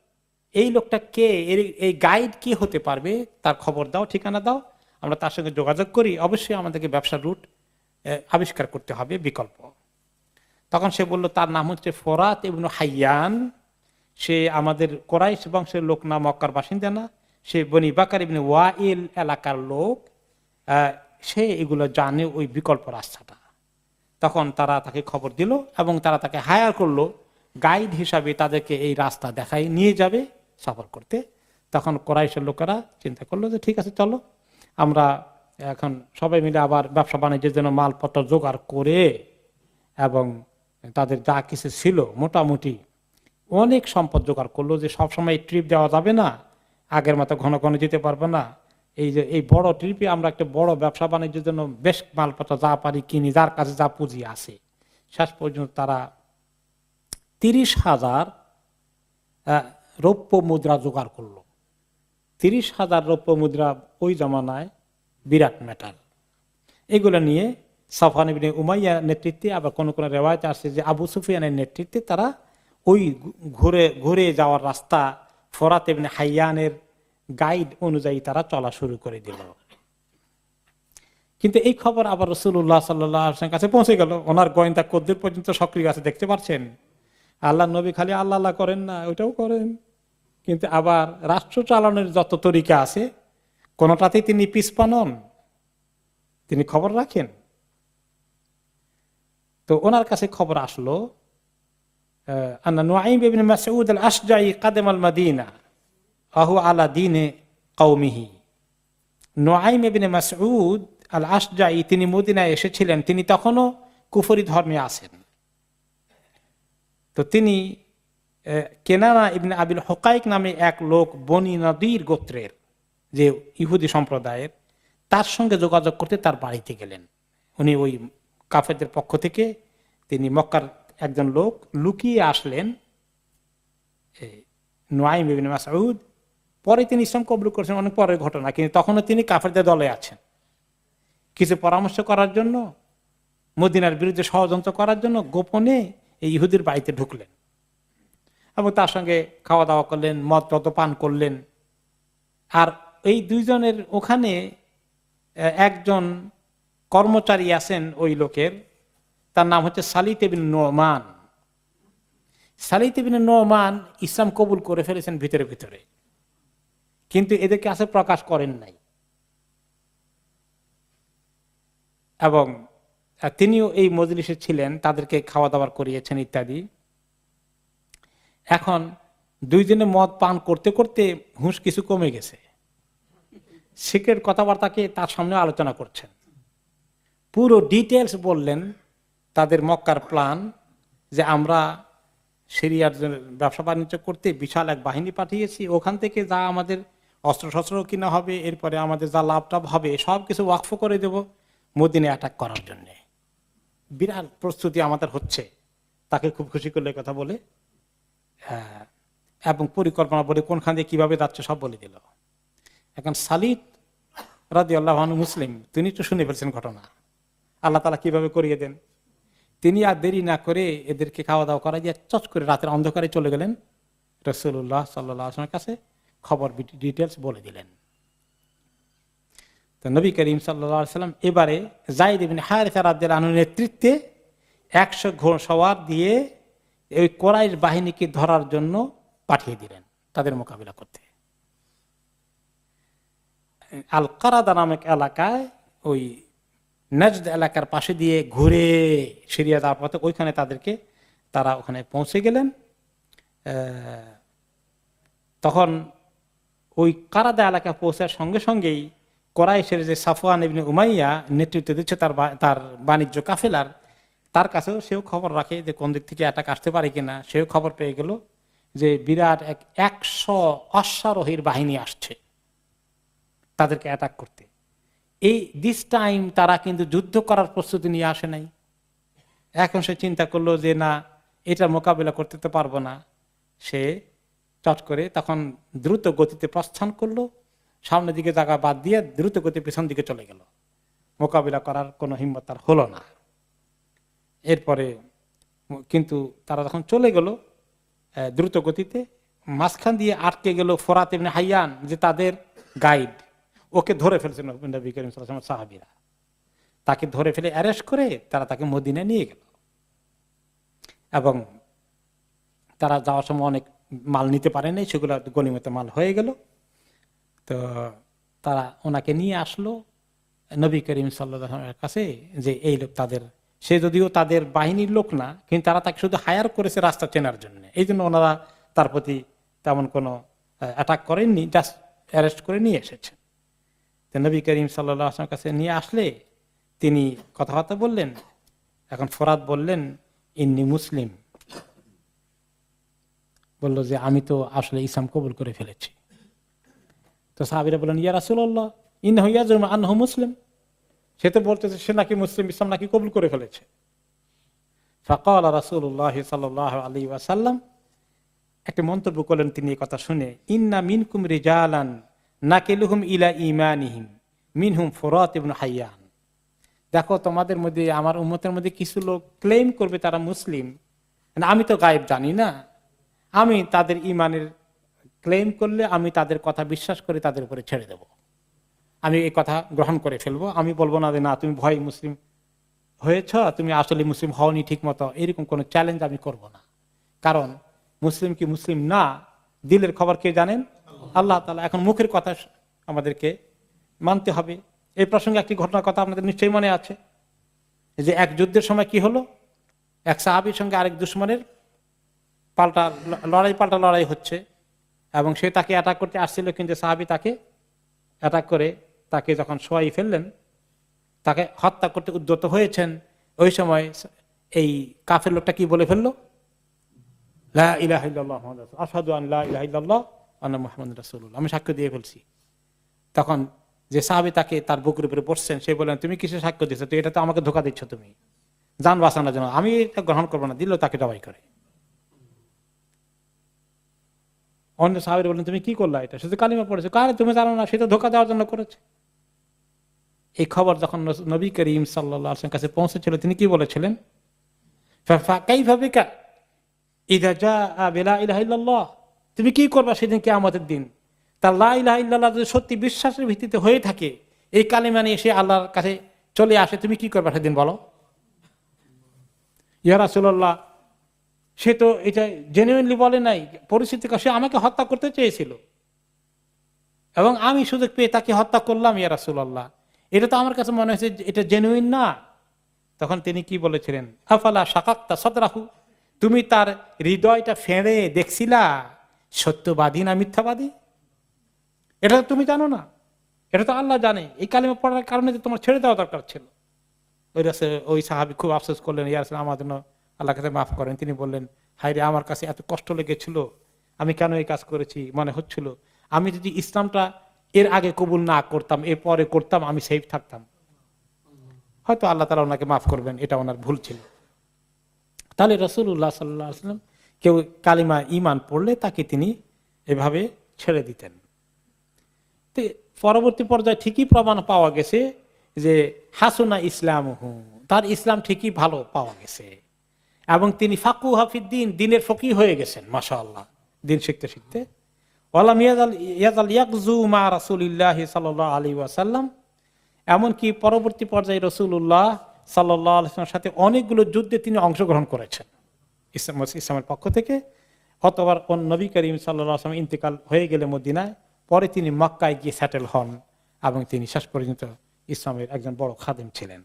এই লোকটা কে, এই গাইড কি হতে পারবে, তার খবর দাও, ঠিকানা দাও, আমরা তার সঙ্গে যোগাযোগ করি। অবশ্যই আমাদেরকে ব্যবসার রুট আবিষ্কার করতে হবে, বিকল্প। তখন সে বলল তার নাম হচ্ছে ফোরাত ইবনে হাইয়ান, সে আমাদের কোরাইশ বংশের লোক না, মক্কার বাসিন্দা না, সে বনি বাকার ইবনে ওয়াইল এলাকার লোক, সে এগুলো জানে, ওই বিকল্প রাস্তাটা। তখন তারা তাকে খবর দিল এবং তারা তাকে হায়ার করলো গাইড হিসাবে, তাদেরকে এই রাস্তা দেখাই নিয়ে যাবে সফর করতে। তখন কোরাইশের লোকেরা চিন্তা করলো যে ঠিক আছে, চলো আমরা এখন সবাই মিলে আবার ব্যবসা বাণিজ্যের জন্য মালপত্র জোগাড় করে, এবং তাদের যা কিছু ছিল মোটামুটি অনেক সম্পদ জোগাড় করলো, যে সবসময় ট্রিপ দেওয়া যাবে না, আগের মতো ঘন ঘন যেতে পারবে না, এই যে এই বড় ট্রিপে আমরা একটা বড় ব্যবসা বাণিজ্যের জন্য বেশ মালপত্র যা পারি কিনি, যার কাছে যা পুঁজি আছে। শেষ পর্যন্ত তারা তিরিশ হাজার রৌপ্য মুদ্রা জোগাড় করলো। তিরিশ হাজার রৌপ্য মুদ্রা ওই জমানায় বিরাট ম্যাটার। এগুলো নিয়ে সাফওয়ান ইবনে উমাইয়ার নেতৃত্বে, আবার কোন কোন রেওয়ায়েত আসছে যে আবু সুফিয়ানের নেতৃত্বে, তারা ওই ঘুরে ঘুরে যাওয়ার রাস্তা ফোরাত ইবনে হাইয়ানের গাইড অনুযায়ী তারা চলা শুরু করে দিল। কিন্তু এই খবর আবার রাসূলুল্লাহ সাল্লাল্লাহু আলাইহি ওয়াসাল্লামের কাছে পৌঁছে গেল। ওনার গোয়েন্দা কদ্দুর পর্যন্ত সক্রিয় আছে, দেখতে পাচ্ছেন। আল্লাহ নবী খালি আল্লাহ আল্লাহ করেন না, ওইটাও করেন, কিন্তু আবার রাষ্ট্র চালানোর যত তরিকা আছে কোনটাতেই তিনি পিছপা নন, তিনি খবর রাখেন। তো ওনার কাছে খবর আসলো আন্না নুআইম ইবনে মাসউদ আল-আশজাঈ কাদাম আল-মাদিনা আহু আলা দীনে কওমিহি। নুআইম ইবনে মাসউদ আল-আশজাঈ তিনি মদিনায় এসেছিলেন, তিনি তখনও কুফরি ধর্মে আছেন। তো তিনি কেনানা ইবনে আবিল হুকাইক নামে এক লোক বনি নদীর গোত্রের, যে ইহুদি সম্প্রদায়ের, তার সঙ্গে যোগাযোগ করতে তার বাড়িতে গেলেন। উনি ওই কাফেরদের পক্ষ থেকে তিনি মক্কার একজন লোক লুকিয়ে আসলেন, নুআইম ইবনে মাসউদ। পরে তিনি ইসলাম কবুল করেছেন, অনেক পরের ঘটনা, কিন্তু তখনও তিনি কাফেরদের দলে আছেন। কিছু পরামর্শ করার জন্য, মদিনার বিরুদ্ধে ষড়যন্ত্র করার জন্য গোপনে এই ইহুদির বাড়িতে ঢুকলেন এবং তার সঙ্গে খাওয়া দাওয়া করলেন, মদ টদ পান করলেন। আর এই দুইজনের ওখানে একজন কর্মচারী আছেন ওই লোকের, তার নাম হচ্ছে সালিত ইবনে নোমান। সালিত ইবনে নোমান ইসলাম কবুল করে ফেলেছেন ভিতরে ভিতরে, কিন্তু এদেরকে আসে প্রকাশ করেন নাই। এবং তিনিও এই মজলিসে ছিলেন, তাদেরকে খাওয়া দাওয়া করিয়েছেন ইত্যাদি। এখন দুইজনে মদ পান করতে করতে হুঁশ কিছু কমে গেছে, সিক্রেট কথাবার্তাকে তার সামনে আলোচনা করছেন। পুরো ডিটেলস বললেন তাদের মক্কার প্ল্যান, যে আমরা সিরিয়ার ব্যবসা বাণিজ্য করতে বিশাল এক বাহিনী পাঠিয়েছি, ওখান থেকে যা আমাদের অস্ত্রশস্ত্র কিনা হবে, এরপরে আমাদের যা লাভ টাভ হবে সব কিছু ওয়াকফ করে দেব মদিনে অ্যাটাক করার জন্য। বিরাট প্রস্তুতি আমাদের হচ্ছে। তাকে খুব খুশি করলে কথা বলে এবং পরিকল্পনা বলে কোনখান দিয়ে কিভাবে যাচ্ছে সব বলে দিল। এখন সালিত রাদিয়াল্লাহু আনহু মুসলিম, তিনি তো শুনে ফেলছেন ঘটনা, আল্লাহ তাআলা কিভাবে করিয়ে দেন। তিনি আর দেরি না করে এদেরকে খাওয়া দাওয়া করা দিয়ে চট করে রাতের অন্ধকারে চলে গেলেন রাসূলুল্লাহ সাল্লাল্লাহু আলাইহি ওয়াসাল্লামের কাছে, খবর ডিটেলস বলে দিলেন। তো নবী করিম সাল্লাল্লাহু আলাইহি ওয়াসাল্লাম এবারে যায়েদ ইবনে হারিসা রাদিয়াল্লাহু আনহুর নেতৃত্বে একশো ঘোড়সওয়ার দিয়ে ওই কোরাইশ বাহিনীকে ধরার জন্য পাঠিয়ে দিলেন, তাদের মোকাবিলা করতে। আল কারাদা নামক এলাকায়, ওই নজদ এলাকার পাশে দিয়ে ঘুরে সিরিয়া যাওয়ার পথে ওইখানে তাদেরকে, তারা ওখানে পৌঁছে গেলেন। তখন ওই কারাদা এলাকা পৌঁছার সঙ্গে সঙ্গেই কোরাইশের যে সাফওয়ান ইবনে উমাইয়া নেতৃত্ব দিচ্ছে তার তার বাণিজ্য কাফেলার, তার কাছেও সেও খবর রাখে যে কোন দিক থেকে অ্যাটাক আসতে পারে কিনা। সেও খবর পেয়ে গেল যে বিরাট এক একশো অশ্বারোহীর বাহিনী আসছে তাদেরকে অ্যাটাক করতে। এই দিস টাইম তারা কিন্তু যুদ্ধ করার প্রস্তুতি নিয়ে আসে নাই। এখন সে চিন্তা করলো যে না, এটা মোকাবিলা করতে তো পারবো না। সে চট করে তখন দ্রুত গতিতে প্রস্থান করলো, সামনের দিকে জায়গা বাদ দিয়ে দ্রুত গতি পেছন দিকে চলে গেল। মোকাবিলা করার কোনো হিম্মত তার হলো না। এরপরে কিন্তু তারা যখন চলে গেল দ্রুত গতিতে, মাঝখান দিয়ে আটকে গেল ফোরাত ইবনে হাইয়ান, যে তাদের গাইড, ওকে ধরে ফেলছেন নবী করিম সাল্লাল্লাহু আলাইহি ওয়াসাল্লাম সাহাবীরা। তাকে ধরে ফেলে অ্যারেস্ট করে তারা তাকে মদিনায় নিয়ে গেল, এবং তারা যাওয়ার সময় অনেক মাল নিতে পারেনি, সেগুলো গনিমতে মাল হয়ে গেল। তো তারা ওনাকে নিয়ে আসলো নবী করিম সাল্লাল্লাহু আলাইহি ওয়াসাল্লামের কাছে, যে এই লোক তাদের, সে যদিও তাদের বাহিনীর লোক না, কিন্তু তারা তাকে শুধু হায়ার করেছে রাস্তা চেনার জন্য, এই জন্য ওনারা তার প্রতি তেমন কোনো অ্যাটাক করেননি, জাস্ট অ্যারেস্ট করে নিয়ে এসেছে। তো নবী করিম সাল্লাল্লাহু আলাইহি ওয়াসাল্লামের কাছে নিয়ে আসলে তিনি কথাবার্তা বললেন। এখন ফোরাত বললেন, ইন্নী মুসলিম, বলল যে আমি তো আসলে ইসলাম কবুল করে ফেলেছি। তো সাহাবীরা বললেন, ইয়া রাসূলুল্লাহ ইন্নাহু ইয়াজুমু আন্নাহু মুসলিম, সে তো বলতেছে সে নাকি মুসলিম, ইসলাম নাকি কবুল করে ফেলেছে। ফাকাল রাসূলুল্লাহ সাল্লাল্লাহু আলাইহি ওয়াসাল্লাম, একটা মন্তব্য করলেন তিনি এই কথা শুনে, ইন্না মিনকুম রিজালান নাকিলুহুম ইলা ঈমানিহিম মিনহুম ফুরাত ইবনে হাইয়ান। দেখো তোমাদের মধ্যে, আমার উম্মতের মধ্যে কিছু লোক ক্লেম করবে তারা মুসলিম, আমি তো গায়েব জানি না, আমি তাদের ঈমানের ক্লেম করলে আমি তাদের কথা বিশ্বাস করে তাদের উপরে ছেড়ে দেব, আমি এই কথা গ্রহণ করে ফেলবো। আমি বলবো না যে না তুমি ভয় মুসলিম হয়েছ, তুমি আসলে মুসলিম হওনি ঠিক মতো, এরকম কোনো চ্যালেঞ্জ আমি করব না। কারণ মুসলিম কি মুসলিম না, দিলের খবর কে জানেন? আল্লাহ তাআলা। এখন মুখের কথা আমাদেরকে মানতে হবে। এই প্রসঙ্গে একটি ঘটনার কথা আপনাদের নিশ্চয়ই মনে আছে, যে এক যুদ্ধের সময় কি হলো, এক সাহাবীর সঙ্গে আরেক দুশমনের পাল্টা লড়াই পাল্টা লড়াই হচ্ছে, এবং সে তাকে অ্যাটাক করতে আসছিল, কিন্তু সাহাবী তাকে অ্যাটাক করে তাকে যখন শোয়াই ফেললেন, তাকে হত্যা করতে উদ্যত হয়েছেন, ওই সময় এই কাফের লোকটা কি বলে ফেললো, লা ইলাহা ইল্লাল্লাহ আশহাদু আন লা ইলাহা ইল্লাল্লাহ ওয়া আন্না মুহাম্মাদুর রাসূলুল্লাহ, আমি সাক্ষ্য দিয়ে ফেলছি। তখন যে সাহাবী তাকে তার বুকের উপরে বসছেন, সে বললেন, তুমি কিসে সাক্ষ্য দিচ্ছ? তো এটা তো আমাকে ধোঁকা দিচ্ছ, তুমি জান বাঁচানোর জন্য, আমি এটা গ্রহণ করবো না। দিল তাকে জবাই করে। অন্য সাহাবী বললেন, তুমি কি করলা? এটা শুধু কালিমা পড়েছে। কারণ তুমি জানো না, সে তো ধোঁকা দেওয়ার জন্য করেছে। এই খবর যখন নবী করিম সাল্লাল্লাহু আলাইহি ওয়াসাল্লামের কাছে পৌঁছেছিল, তিনি কি বলেছিলেন, কাইফা বিকা ইযা জাআ বিলা ইলাহা ইল্লাল্লাহ, তুমি কি করবা সেদিন কিয়ামতের দিন? তার লা ইলাহা ইল্লাল্লাহ যদি সত্যি বিশ্বাসের ভিত্তিতে হয়ে থাকে, এই কালিমা নিয়ে এসে আল্লাহর কাছে চলে আসে, তুমি কি করবা সেদিন বলো? ইয়া রাসূলুল্লাহ, সে তো এটা জেনুইনলি বলে নাই, পরিস্থিতি সে আমাকে হত্যা করতে চেয়েছিল এবং আমি সুযোগ পেয়ে তাকে হত্যা করলাম। ইয়া রাসূলুল্লাহ, এটা তো আমার কাছে মনে হয়েছে এটা জেনুইন না। তখন তিনি কি বলেছিলেন, আফালা শাকাক্তা সাদরাহু, তুমি তার হৃদয়টা ফেড়ে দেখছিলা সত্যবাদী না মিথ্যাবাদী? এটা তো তুমি জানো না, এটা তো আল্লাহ জানে। এই কালিমা পড়ার কারণে তোমার ছেড়ে দেওয়া দরকার ছিল। ওই ওই সাহাবী খুব আফসোস করলেন, ইয়া রাসূলুল্লাহ আমার জন্য আল্লাহ কাছে মাফ করেন। তিনি বললেন, হায় রে, আমার কাছে এত কষ্ট লেগেছিল, আমি কেন এই কাজ করেছি মনে হচ্ছিল, আমি যদি ইসলামটা এর আগে কবুল না করতাম, এর পরে করতাম, আমি সেফ থাকতাম, হয়তো আল্লাহ তাআলা ওনাকে মাফ করবেন, এটা ওনার ভুল ছিল। তাহলে রাসূলুল্লাহ সাল্লাল্লাহু আলাইহি ওয়াসাল্লাম কেউ কালিমা ঈমান পড়লে তাকে তিনি এভাবে ছেড়ে দিতেন। তো পরবর্তী পর্যায়ে ঠিকই প্রমাণ পাওয়া গেছে যে হাসুনা ইসলামহু, তার ইসলাম ঠিকই ভালো পাওয়া গেছে, এবং তিনি ফাকুহা ফিদ্দিন, দ্বীনের ফকিহ হয়ে গেছেন মাশাআল্লাহ, দ্বীন শিখতে শিখতে। ওয়ালাম ইয়াজাল ইয়াজাল ইয়াগজু মা রাসূলিল্লাহি সাল্লাল্লাহু আলাইহি ওয়াসাল্লাম, এমনকি পরবর্তী পর্যায়ে রাসূলুল্লাহ সাল্লাল্লাহু আলাইহি ওয়াসাল্লামের সাথে অনেকগুলো যুদ্ধে তিনি অংশগ্রহণ করেছেন ইসলাম ইসলামের পক্ষ থেকে। অতবার নবী করিম সাল্লাল্লাহু আলাইহি ওয়াসাল্লাম ইন্তেকাল হয়ে গেলে মদিনায়, পরে তিনি মক্কায় গিয়ে সেটেল হন, এবং তিনি শেষ পর্যন্ত ইসলামের একজন বড় খাদেম ছিলেন।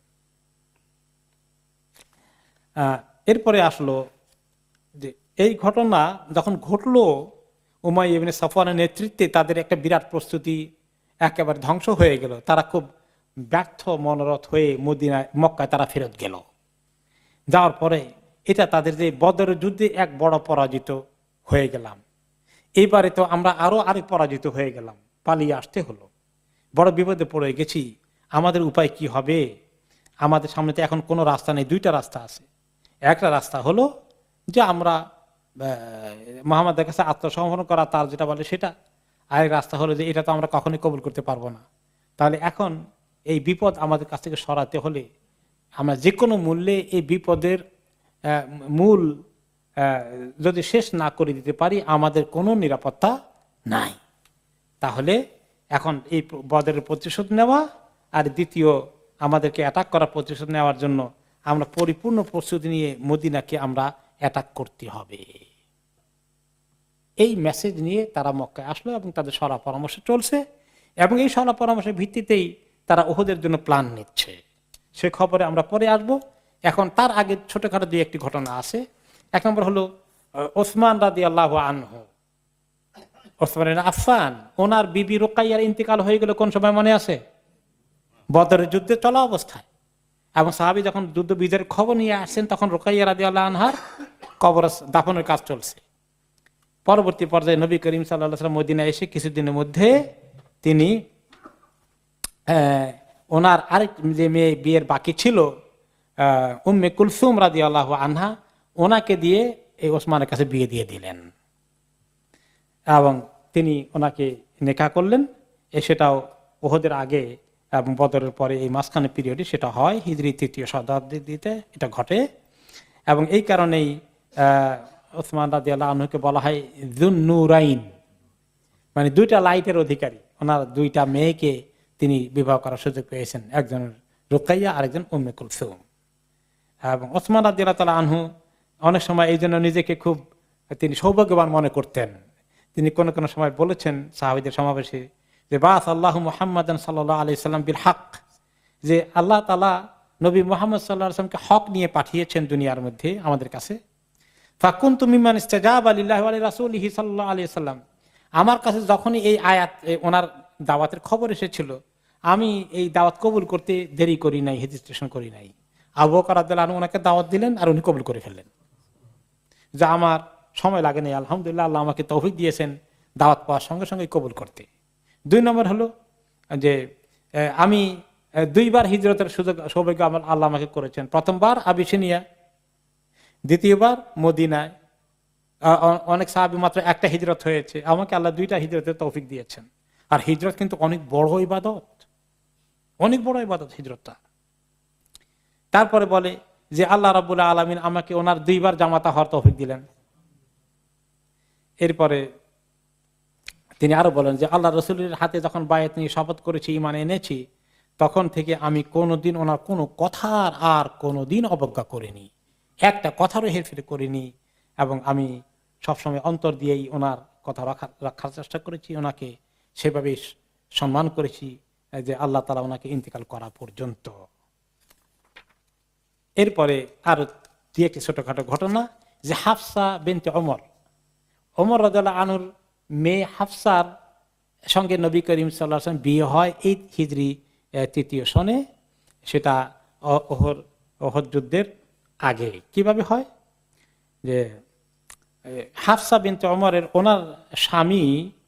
আহ এরপরে আসলো যে এই ঘটনা যখন ঘটলো, উমাইয়া ইবনে সাফওয়ানের নেতৃত্বে তাদের একটা বিরাট প্রস্তুতি একেবারে ধ্বংস হয়ে গেল। তারা খুব ব্যর্থ মনোরথ হয়ে মদিনায় মক্কায় তারা ফেরত গেল। যাওয়ার পরে এটা তাদের যে বদরের যুদ্ধে এক বড় পরাজিত হয়ে গেলাম, এইবারে তো আমরা আরো আরেক পরাজিত হয়ে গেলাম, পালিয়ে আসতে হলো, বড় বিপদে পড়ে গেছি, আমাদের উপায় কি হবে? আমাদের সামনে তো এখন কোনো রাস্তা নেই, দুইটা রাস্তা আছে। একটা রাস্তা হলো যে আমরা মুহাম্মাদের কাছে আত্মসমর্পণ করা, তার যেটা বলে সেটা। আরেক রাস্তা হলো যে এটা তো আমরা কখনোই কবুল করতে পারবো না। তাহলে এখন এই বিপদ আমাদের কাছ থেকে সরাতে হলে আমরা যে কোনো মূল্যে এই বিপদের মূল যদি শেষ না করে দিতে পারি আমাদের কোনো নিরাপত্তা নাই। তাহলে এখন এই বদরের প্রতিশোধ নেওয়া আর দ্বিতীয় আমাদেরকে অ্যাটাক করার প্রতিশোধ নেওয়ার জন্য আমরা পরিপূর্ণ প্রস্তুতি নিয়ে মদিনাকে আমরা অ্যাটাক করতে হবে। এই মেসেজ নিয়ে তারা মক্কায় আসলো এবং তাদের সলা পরামর্শ চলছে এবং এই সলা পরামর্শের ভিত্তিতেই তারা উহুদের জন্য প্ল্যান নিচ্ছে। সে খবরে আমরা পরে আসব। এখন তার আগে ছোটখাটো দুই একটি ঘটনা আছে। এক নম্বর হলো ওসমান রাদিয়াল্লাহু আনহু, ওসমান ইবনে আফফান, ওনার বিবি রুকাইয়ার ইন্তেকাল হয়ে গেল কোন সময় মনে আছে? বদরের যুদ্ধে চলা অবস্থায়। এবং সাহাবী যখন যুদ্ধ বিজয়ের খবর নিয়ে আসছেন তখন রুকাইয়া রাদিয়াল্লাহু আনহার কবর দাফনের কাজ চলছে। পরবর্তী পর্যায়ে নবী করিম সাল্লাল্লাহু আলাইহি ওয়াসাল্লাম মদিনায় এসে কিছুদিনের মধ্যে তিনি ওনার আরেক যে মেয়ে বিয়ের বাকি ছিল উম্মে কুলসুম রাদিয়াল্লাহু আনহা, ওনাকে দিয়ে এই ওসমানের কাছে বিয়ে দিয়ে দিলেন এবং তিনি ওনাকে নেকাহ করলেন। এ সেটাও উহুদের আগে এবং বদরের পরে এই মাঝখানে পিরিয়ডে সেটা হয়, হিজরি তৃতীয় শতাব্দীতে এটা ঘটে। এবং এই কারণেই আহ ওসমান রাদিয়াল্লাহু আনহুকে বলা হয় যুন নূরাইন, মানে দুইটা লাইটের অধিকারী। ওনার দুইটা মেয়েকে তিনি বিবাহ করার সুযোগ পেয়েছেন, একজন রুকাইয়া আরেকজন উম্মে কুলসুম। এবং ওসমান রাদিয়াল্লাহু তাআলা আনহু অনেক সময় এই জন্য নিজেকে খুব তিনি সৌভাগ্যবান মনে করতেন। তিনি কোনো কোনো সময় বলেছেন সাহাবীদের সমাবেশে যে বাস আল্লাহু মুহাম্মাদান সাল্লাল্লাহু আলাইহি সাল্লাম বিল হক, যে আল্লাহ তাআলা নবী মুহাম্মদ সাল্লাল্লাহু আলাইহি সাল্লামকে হক নিয়ে পাঠিয়েছেন দুনিয়ার মধ্যে আমাদের কাছে। ফাকুনতু মিম্মান ইস্তাজাবা লিল্লাহি ওয়া লিরাসূলিহি সাল্লাল্লাহু আলাইহি সাল্লাম, আমার কাছে যখনই এই আয়াত ওনার দাওয়াতের খবর এসেছিল আমি এই দাওয়াত কবুল করতে দেরি করি নাই, হেজিটেশন করি নাই। আবু বকর রাদিয়াল্লাহু আনহু ওনাকে দাওয়াত দিলেন আর উনি কবুল করে ফেললেন, যা আমার সময় লাগে নাই। আলহামদুলিল্লাহ, আল্লাহ আমাকে তৌফিক দিয়েছেন দাওয়াত পাওয়ার সঙ্গে সঙ্গে কবুল করতে। দুই নম্বর হলো যে আমি দুইবার হিজরতের সুযোগ সৌভাগ্য আমার আল্লাহ আমাকে করেছেন। প্রথমবার আবিসিনিয়া, দ্বিতীয়বার মদিনায়। অনেক সাহাবী মাত্র একটা হিজরত হয়েছে, আমাকে আল্লাহ দুইটা হিজরতের তৌফিক দিয়েছেন। আর হিজরত কিন্তু অনেক বড় ইবাদত, অনেক বড় ইবাদত হিজরতটা। তারপরে বলে যে আল্লাহ রাব্বুল আলামিন আমাকে ওনার দুইবার জামাতা হওয়ার তৌফিক দিলেন। এরপরে তিনি আরো বলেন যে আল্লাহ রসুলের হাতে যখন বায়াত নিয়ে শপথ করেছি, ঈমান এনেছি, তখন থেকে আমি কোনোদিন ওনার কোনো কথার আর কোনোদিন অবজ্ঞা করিনি, একটা কথারও হেরফের করিনি। এবং আমি সবসময় অন্তর দিয়েই ওনার কথা রাখার রাখার চেষ্টা করেছি, ওনাকে সেভাবে সম্মান করেছি যে আল্লাহ তাআলা ওনাকে ইন্তেকাল করা পর্যন্ত। এরপরে আর দুই একটি ছোটখাটো ঘটনা, যে হাফসা বিনতে ওমর, ওমর রাদিয়াল্লাহু আনহুর মেয়ে হাফসার সঙ্গে নবী করিম সাল্লাল্লাহু আলাইহি ওয়াসাল্লাম বিয়ে হয় এই হিজরি তৃতীয় সনে। সেটা ওহর ওহদ যুদ্ধের আগে। কিভাবে হয়? যে হাফসা বিনতে ওমরের ওনার স্বামী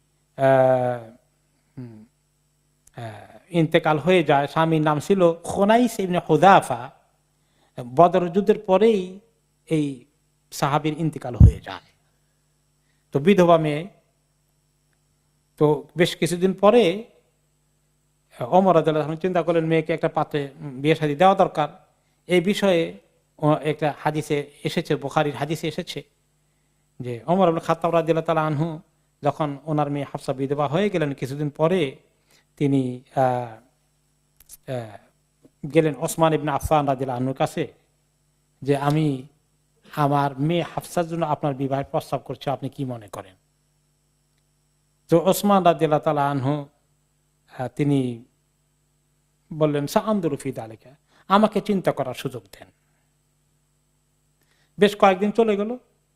ইন্তেকাল হয়ে যায়। স্বামীর নাম ছিল খুনাইস ইবনে হুযাফা। বদর যুদ্ধের পরেই এই সাহাবীর ইন্তেকাল হয়ে যায়। তো বিধবা মেয়ে। তো বেশ কিছুদিন পরে ওমর রাদিয়াল্লাহু আনহু চিন্তা করলেন মেয়েকে একটা পাত্রে বিয়ে শাদী দেওয়া দরকার। এই বিষয়ে একটা হাদিসে এসেছে, বুখারীর হাদিসে এসেছে যে ওমর ইবনে খাত্তাব রাদিয়াল্লাহু তাআলা আনহু যখন ওনার মেয়ে হাফসা বিধবা হয়ে গেলেন, কিছুদিন পরে তিনি গেলেন ওসমান ইবনে আফফান রাদিয়াল্লাহু আনহুর কাছে যে আমি আমার মেয়ে হাফসার জন্য আপনার বিবাহের প্রস্তাব করছি, আপনি কি মনে করেন? তো ওসমান রাদিয়াল্লাহু তাআলা আনহু তিনি বললেন সাআনদুরু ফি যালিকা, আমাকে চিন্তা করার সুযোগ দেন। বেশ কয়েকদিন চলে গেল।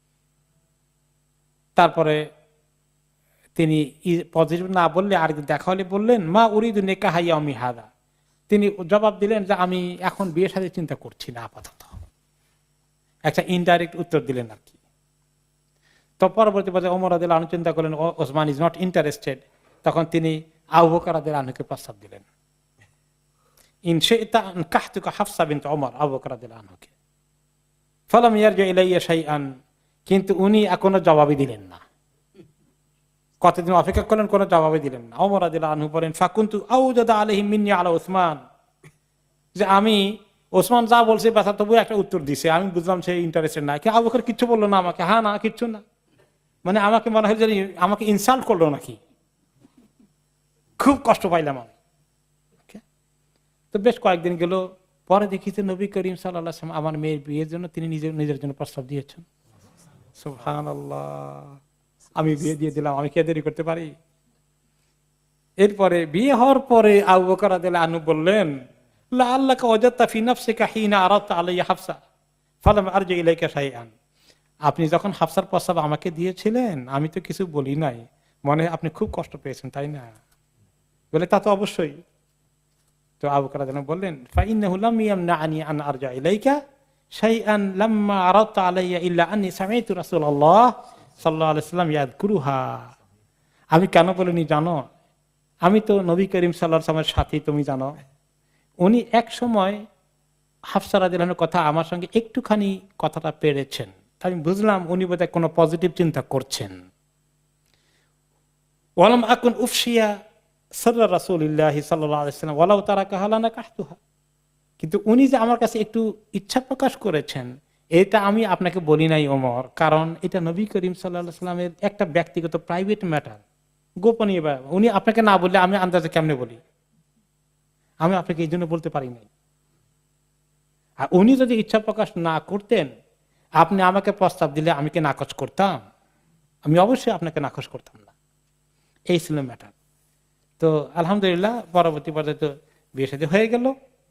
তারপরে তিনি পজিটিভ না বললে আরেকদিন দেখা হলে বললেন মা উরিদু নিকাহা ইয়াউমি হাদা, তিনি জবাব দিলেন যে আমি এখন বিয়ের সাথে চিন্তা করছি না আপাতত। একটা ইনডাইরেক্ট উত্তর দিলেন আর কি। তো পরবর্তী পর্যায়ে ওমর রাদিয়াল্লাহু আনহু চিন্তা করলেন ওসমান ইজ নট ইন্টারেস্টেড, তখন তিনি আবু বকর রাদিয়াল্লাহু আনহুকে প্রস্তাব দিলেন ইন শি'তা আনকাহতুকা Hafsa bint Umar, Abu Bakr রাদিয়াল্লাহু আনহুকে। ফালাম ইয়ারজি ইলাইয়া শাইআন, কিন্তু উনি এখনো জবাবই দিলেন না। কতদিন অপেক্ষা করলেন, কোনো জবাবই দিলেন না। ওমর রাদিয়াল্লাহু আনহু বলেন ফাকুনতু আউজাদা আলাইহি মিন্নি আলা উসমান, যে আমি ওসমান যা বলছে ব্যথা তবু একটা উত্তর দিছে, আমি বুঝলাম সে ইন্টারেস্টেড না। আবু বকর কিচ্ছু বললো না আমাকে, হ্যাঁ না কিচ্ছু না, মানে আমাকে মনে হয় জানি আমাকে ইনসাল্ট করলো নাকি, খুব কষ্ট পাইলাম আমি। তো বেশ কয়েকদিন গেল, পরে দেখি যে নবী করিম সাল্লাল্লাহু আলাইহি ওয়াসাল্লাম আমার মেয়ের বিয়ের জন্য তিনি নিজের নিজের জন্য প্রস্তাব দিয়েছেন। সুবহানাল্লাহ, আমি বিয়ে দিয়ে দিলাম, আমি কি দেরি করতে পারি? এরপরে বিয়ে হওয়ার পরে আবু বকর রাদিয়াল্লাহু আনহু বললেন, লাআল্লাকা ওয়াজাদতা ফি নাফসিকা হিনা আরাদতা আলাইয়া হাফসা ফালাম আরজি ইলাইকা শাইআন। আপনি যখন হাফসার প্রস্তাব আমাকে দিয়েছিলেন আমি তো কিছু বলি নাই, মনে হয় আপনি খুব কষ্ট পেয়েছেন তাই না? বলে তা তো অবশ্যই। তো আবু বকর রাদিয়াল্লাহু আনহু বললেন, ফাইন্নাহু লাম ইয়ামনা'নি আন আরজা ইলাইকা শাইআন লাম্মা আরাদতা আলাইয়া ইল্লা আন্নী সামি'তু রাসূলুল্লাহ সাল্লাল্লাহু আলাইহি ওয়াসাল্লাম ইয়াযকুরুহা। আমি কেন বলিনি জানো? আমি তো নবী করিম সাল্লাল্লাহু আলাইহি ওয়াসাল্লামের সাথী, তুমি জানো। উনি এক সময় হাফসা রাদিয়াল্লাহু আনহার কথা আমার সঙ্গে একটুখানি কথাটা পেরেছেন, আমি বুঝলাম উনি বোধহয় কোনো পজিটিভ চিন্তা করছেন। ওয়ালাম আকুন উফশিয়া সাররা রাসূলিল্লাহি সাল্লাল্লাহু আলাইহি ওয়াসাল্লাম ওয়ালাউ তারাকাহা লানাকাহতুহা। কিন্তু উনি যে আমার কাছে একটু ইচ্ছা প্রকাশ করেছেন এটা আমি আপনাকে বলি নাই ওমর, কারণ এটা নবী করিম সাল্লাল্লাহু আলাইহি ওয়াসাল্লামের একটা ব্যক্তিগত প্রাইভেট ম্যাটার, গোপনীয় ব্যাপার। উনি আপনাকে না বললে আমি আন্দাজে কেমনে বলি? আমি আপনাকে এই জন্য বলতে পারি নাই। আর উনি যদি ইচ্ছা প্রকাশ না করতেন, আপনি আমাকে প্রস্তাব দিলে আমি কি নাকচ করতাম? আমি অবশ্যই আপনাকে নাকচ করতাম না। এই ছিল ম্যাটার। তো আলহামদুলিল্লাহ পরবর্তী পর্যায়ে তো বিয়ে শাদী হয়ে গেল।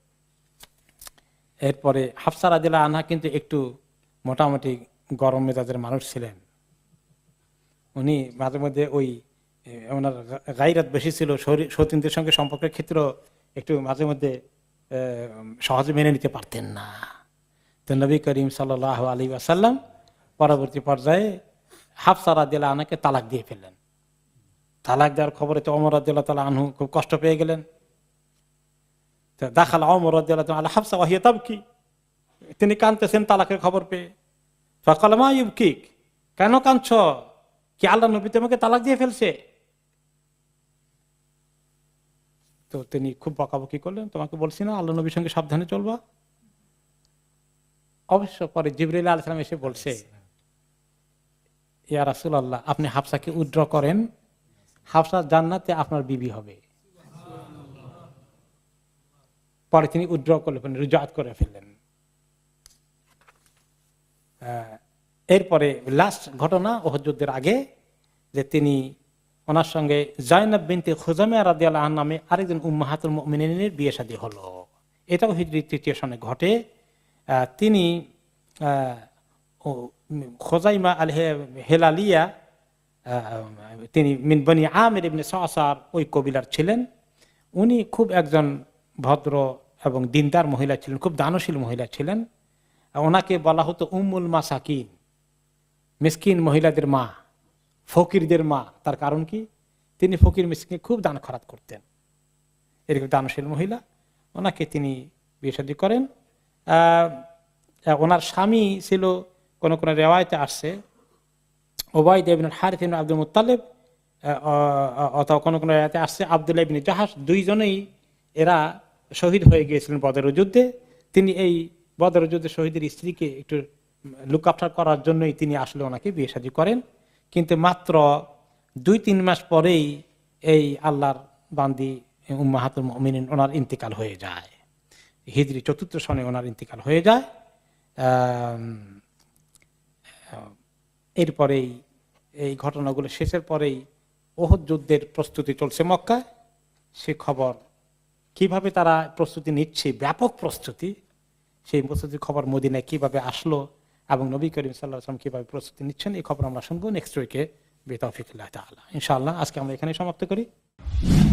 এরপরে হাফসা রাদিয়াল্লাহু আনহা কিন্তু একটু মোটামুটি গরম মেজাজের মানুষ ছিলেন। উনি মাঝে মধ্যে ওই ওনার গায়রাত বেশি ছিল, সতীনদের সঙ্গে সম্পর্কের ক্ষেত্রে একটু মাঝে মধ্যে সহজে মেনে নিতে পারতেন না। তো নবী করিম সাল্লাল্লাহু আলাইহি ওয়াসাল্লাম পরবর্তী পর্যায়ে হাফসা রাদিয়াল্লাহু আনহাকে তালাক দিয়ে ফেললেন। তালাক দেওয়ার খবরে তো ওমর রাদিয়াল্লাহু তাআলা আনহু খুব কষ্ট পেয়ে গেলেন। তো দাখাল ওমর রাদিয়াল্লাহু তাআলা আলা হাফসা ওয়া হিয়া তাবকি, তিনি কাঁদতেছেন তালাকের খবর পেয়ে। ফাকাল মা ইউবকিক, কেন কাঁদছো? কি আল্লাহ নবী তোমাকে তালাক দিয়ে ফেলছে? তো তিনি খুব বকাবকি করলেন, তোমাকে বলছি না আল্লাহ নবীর সঙ্গে সাবধানে চলবা? অবশ্য পরে জিবরাইল আলাইহিস সালাম এসে বলছে, ইয়া রাসূলুল্লাহ আপনি হাফসাকে উইথড্র করেন, হাফসা জান্নাতে আপনার বিবি হবে। পরে তিনি উইথড্র করলেন, রুজাত করে ফেললেন। এরপরে লাস্ট ঘটনা ওহদ যুদ্ধের আগে, যে তিনি ওনার সঙ্গে জাইনাব বিনতে খুজাইমা রাদিয়াল্লাহু আনহা নামে আরেকজন উম্মাহাতুল মুমিনিনের বিয়ে শাদী হলো। এটাও হিজরি তৃতীয় সনে ঘটে। তিনি খুজাইমা আল হেলালিয়া, তিনি মিন বনি আমির ইবনে সাসার ওই কবিলার ছিলেন। উনি খুব একজন ভদ্র এবং দিনদার মহিলা ছিলেন, খুব দানশীল মহিলা ছিলেন। ওনাকে বলা হতো উম্মুল মাসাকিন, মিসকিন মহিলাদের মা, ফকিরদের মা। তার কারণ কি? তিনি ফকির মিসকিনকে খুব দান খরাত করতেন। এরকম দানশীল মহিলা, ওনাকে তিনি বিয়ে শাদী করেন। ওনার স্বামী ছিল, কোন কোন রেওয়ায়েতে আসছে ওবাইদ ইবনে হারিস ইবনে আব্দুল মুত্তালিব, অথবা কোন কোন রেওয়ায়েতে আসছে আব্দুল্লাহ ইবনে জাহাশ। দুইজনেই এরা শহীদ হয়ে গিয়েছিলেন বদর যুদ্ধে। তিনি এই বদর যুদ্ধে শহীদের স্ত্রীকে একটু লুক আফটার করার জন্যই তিনি আসলে ওনাকে বিয়ে শাদী করেন। কিন্তু মাত্র দুই তিন মাস পরেই এই আল্লাহর বান্দি উম্মাহাতুল মুমিনিন ওনার ইন্তিকাল হয়ে যায়। হিজরি চতুর্থ সনে ওনার ইন্তিকাল হয়ে যায়। এরপরেই এই ঘটনাগুলো শেষের পরেই ওহদ যুদ্ধের প্রস্তুতি চলছে মক্কায়। সে খবর কিভাবে তারা প্রস্তুতি নিচ্ছে, ব্যাপক প্রস্তুতি, সেই প্রস্তুতির খবর মদিনায় কিভাবে আসলো এবং নবী করিম সাল্লাল্লাহু আলাইহি ওয়াসাল্লাম কিভাবে প্রস্তুতি নিচ্ছেন, এই খবর আমরা শুনবো নেক্সট উইকে বিতাওফিকিল্লাহ তাআলা ইনশাআল্লাহ। আজকে আমরা এখানে সমাপ্ত করি।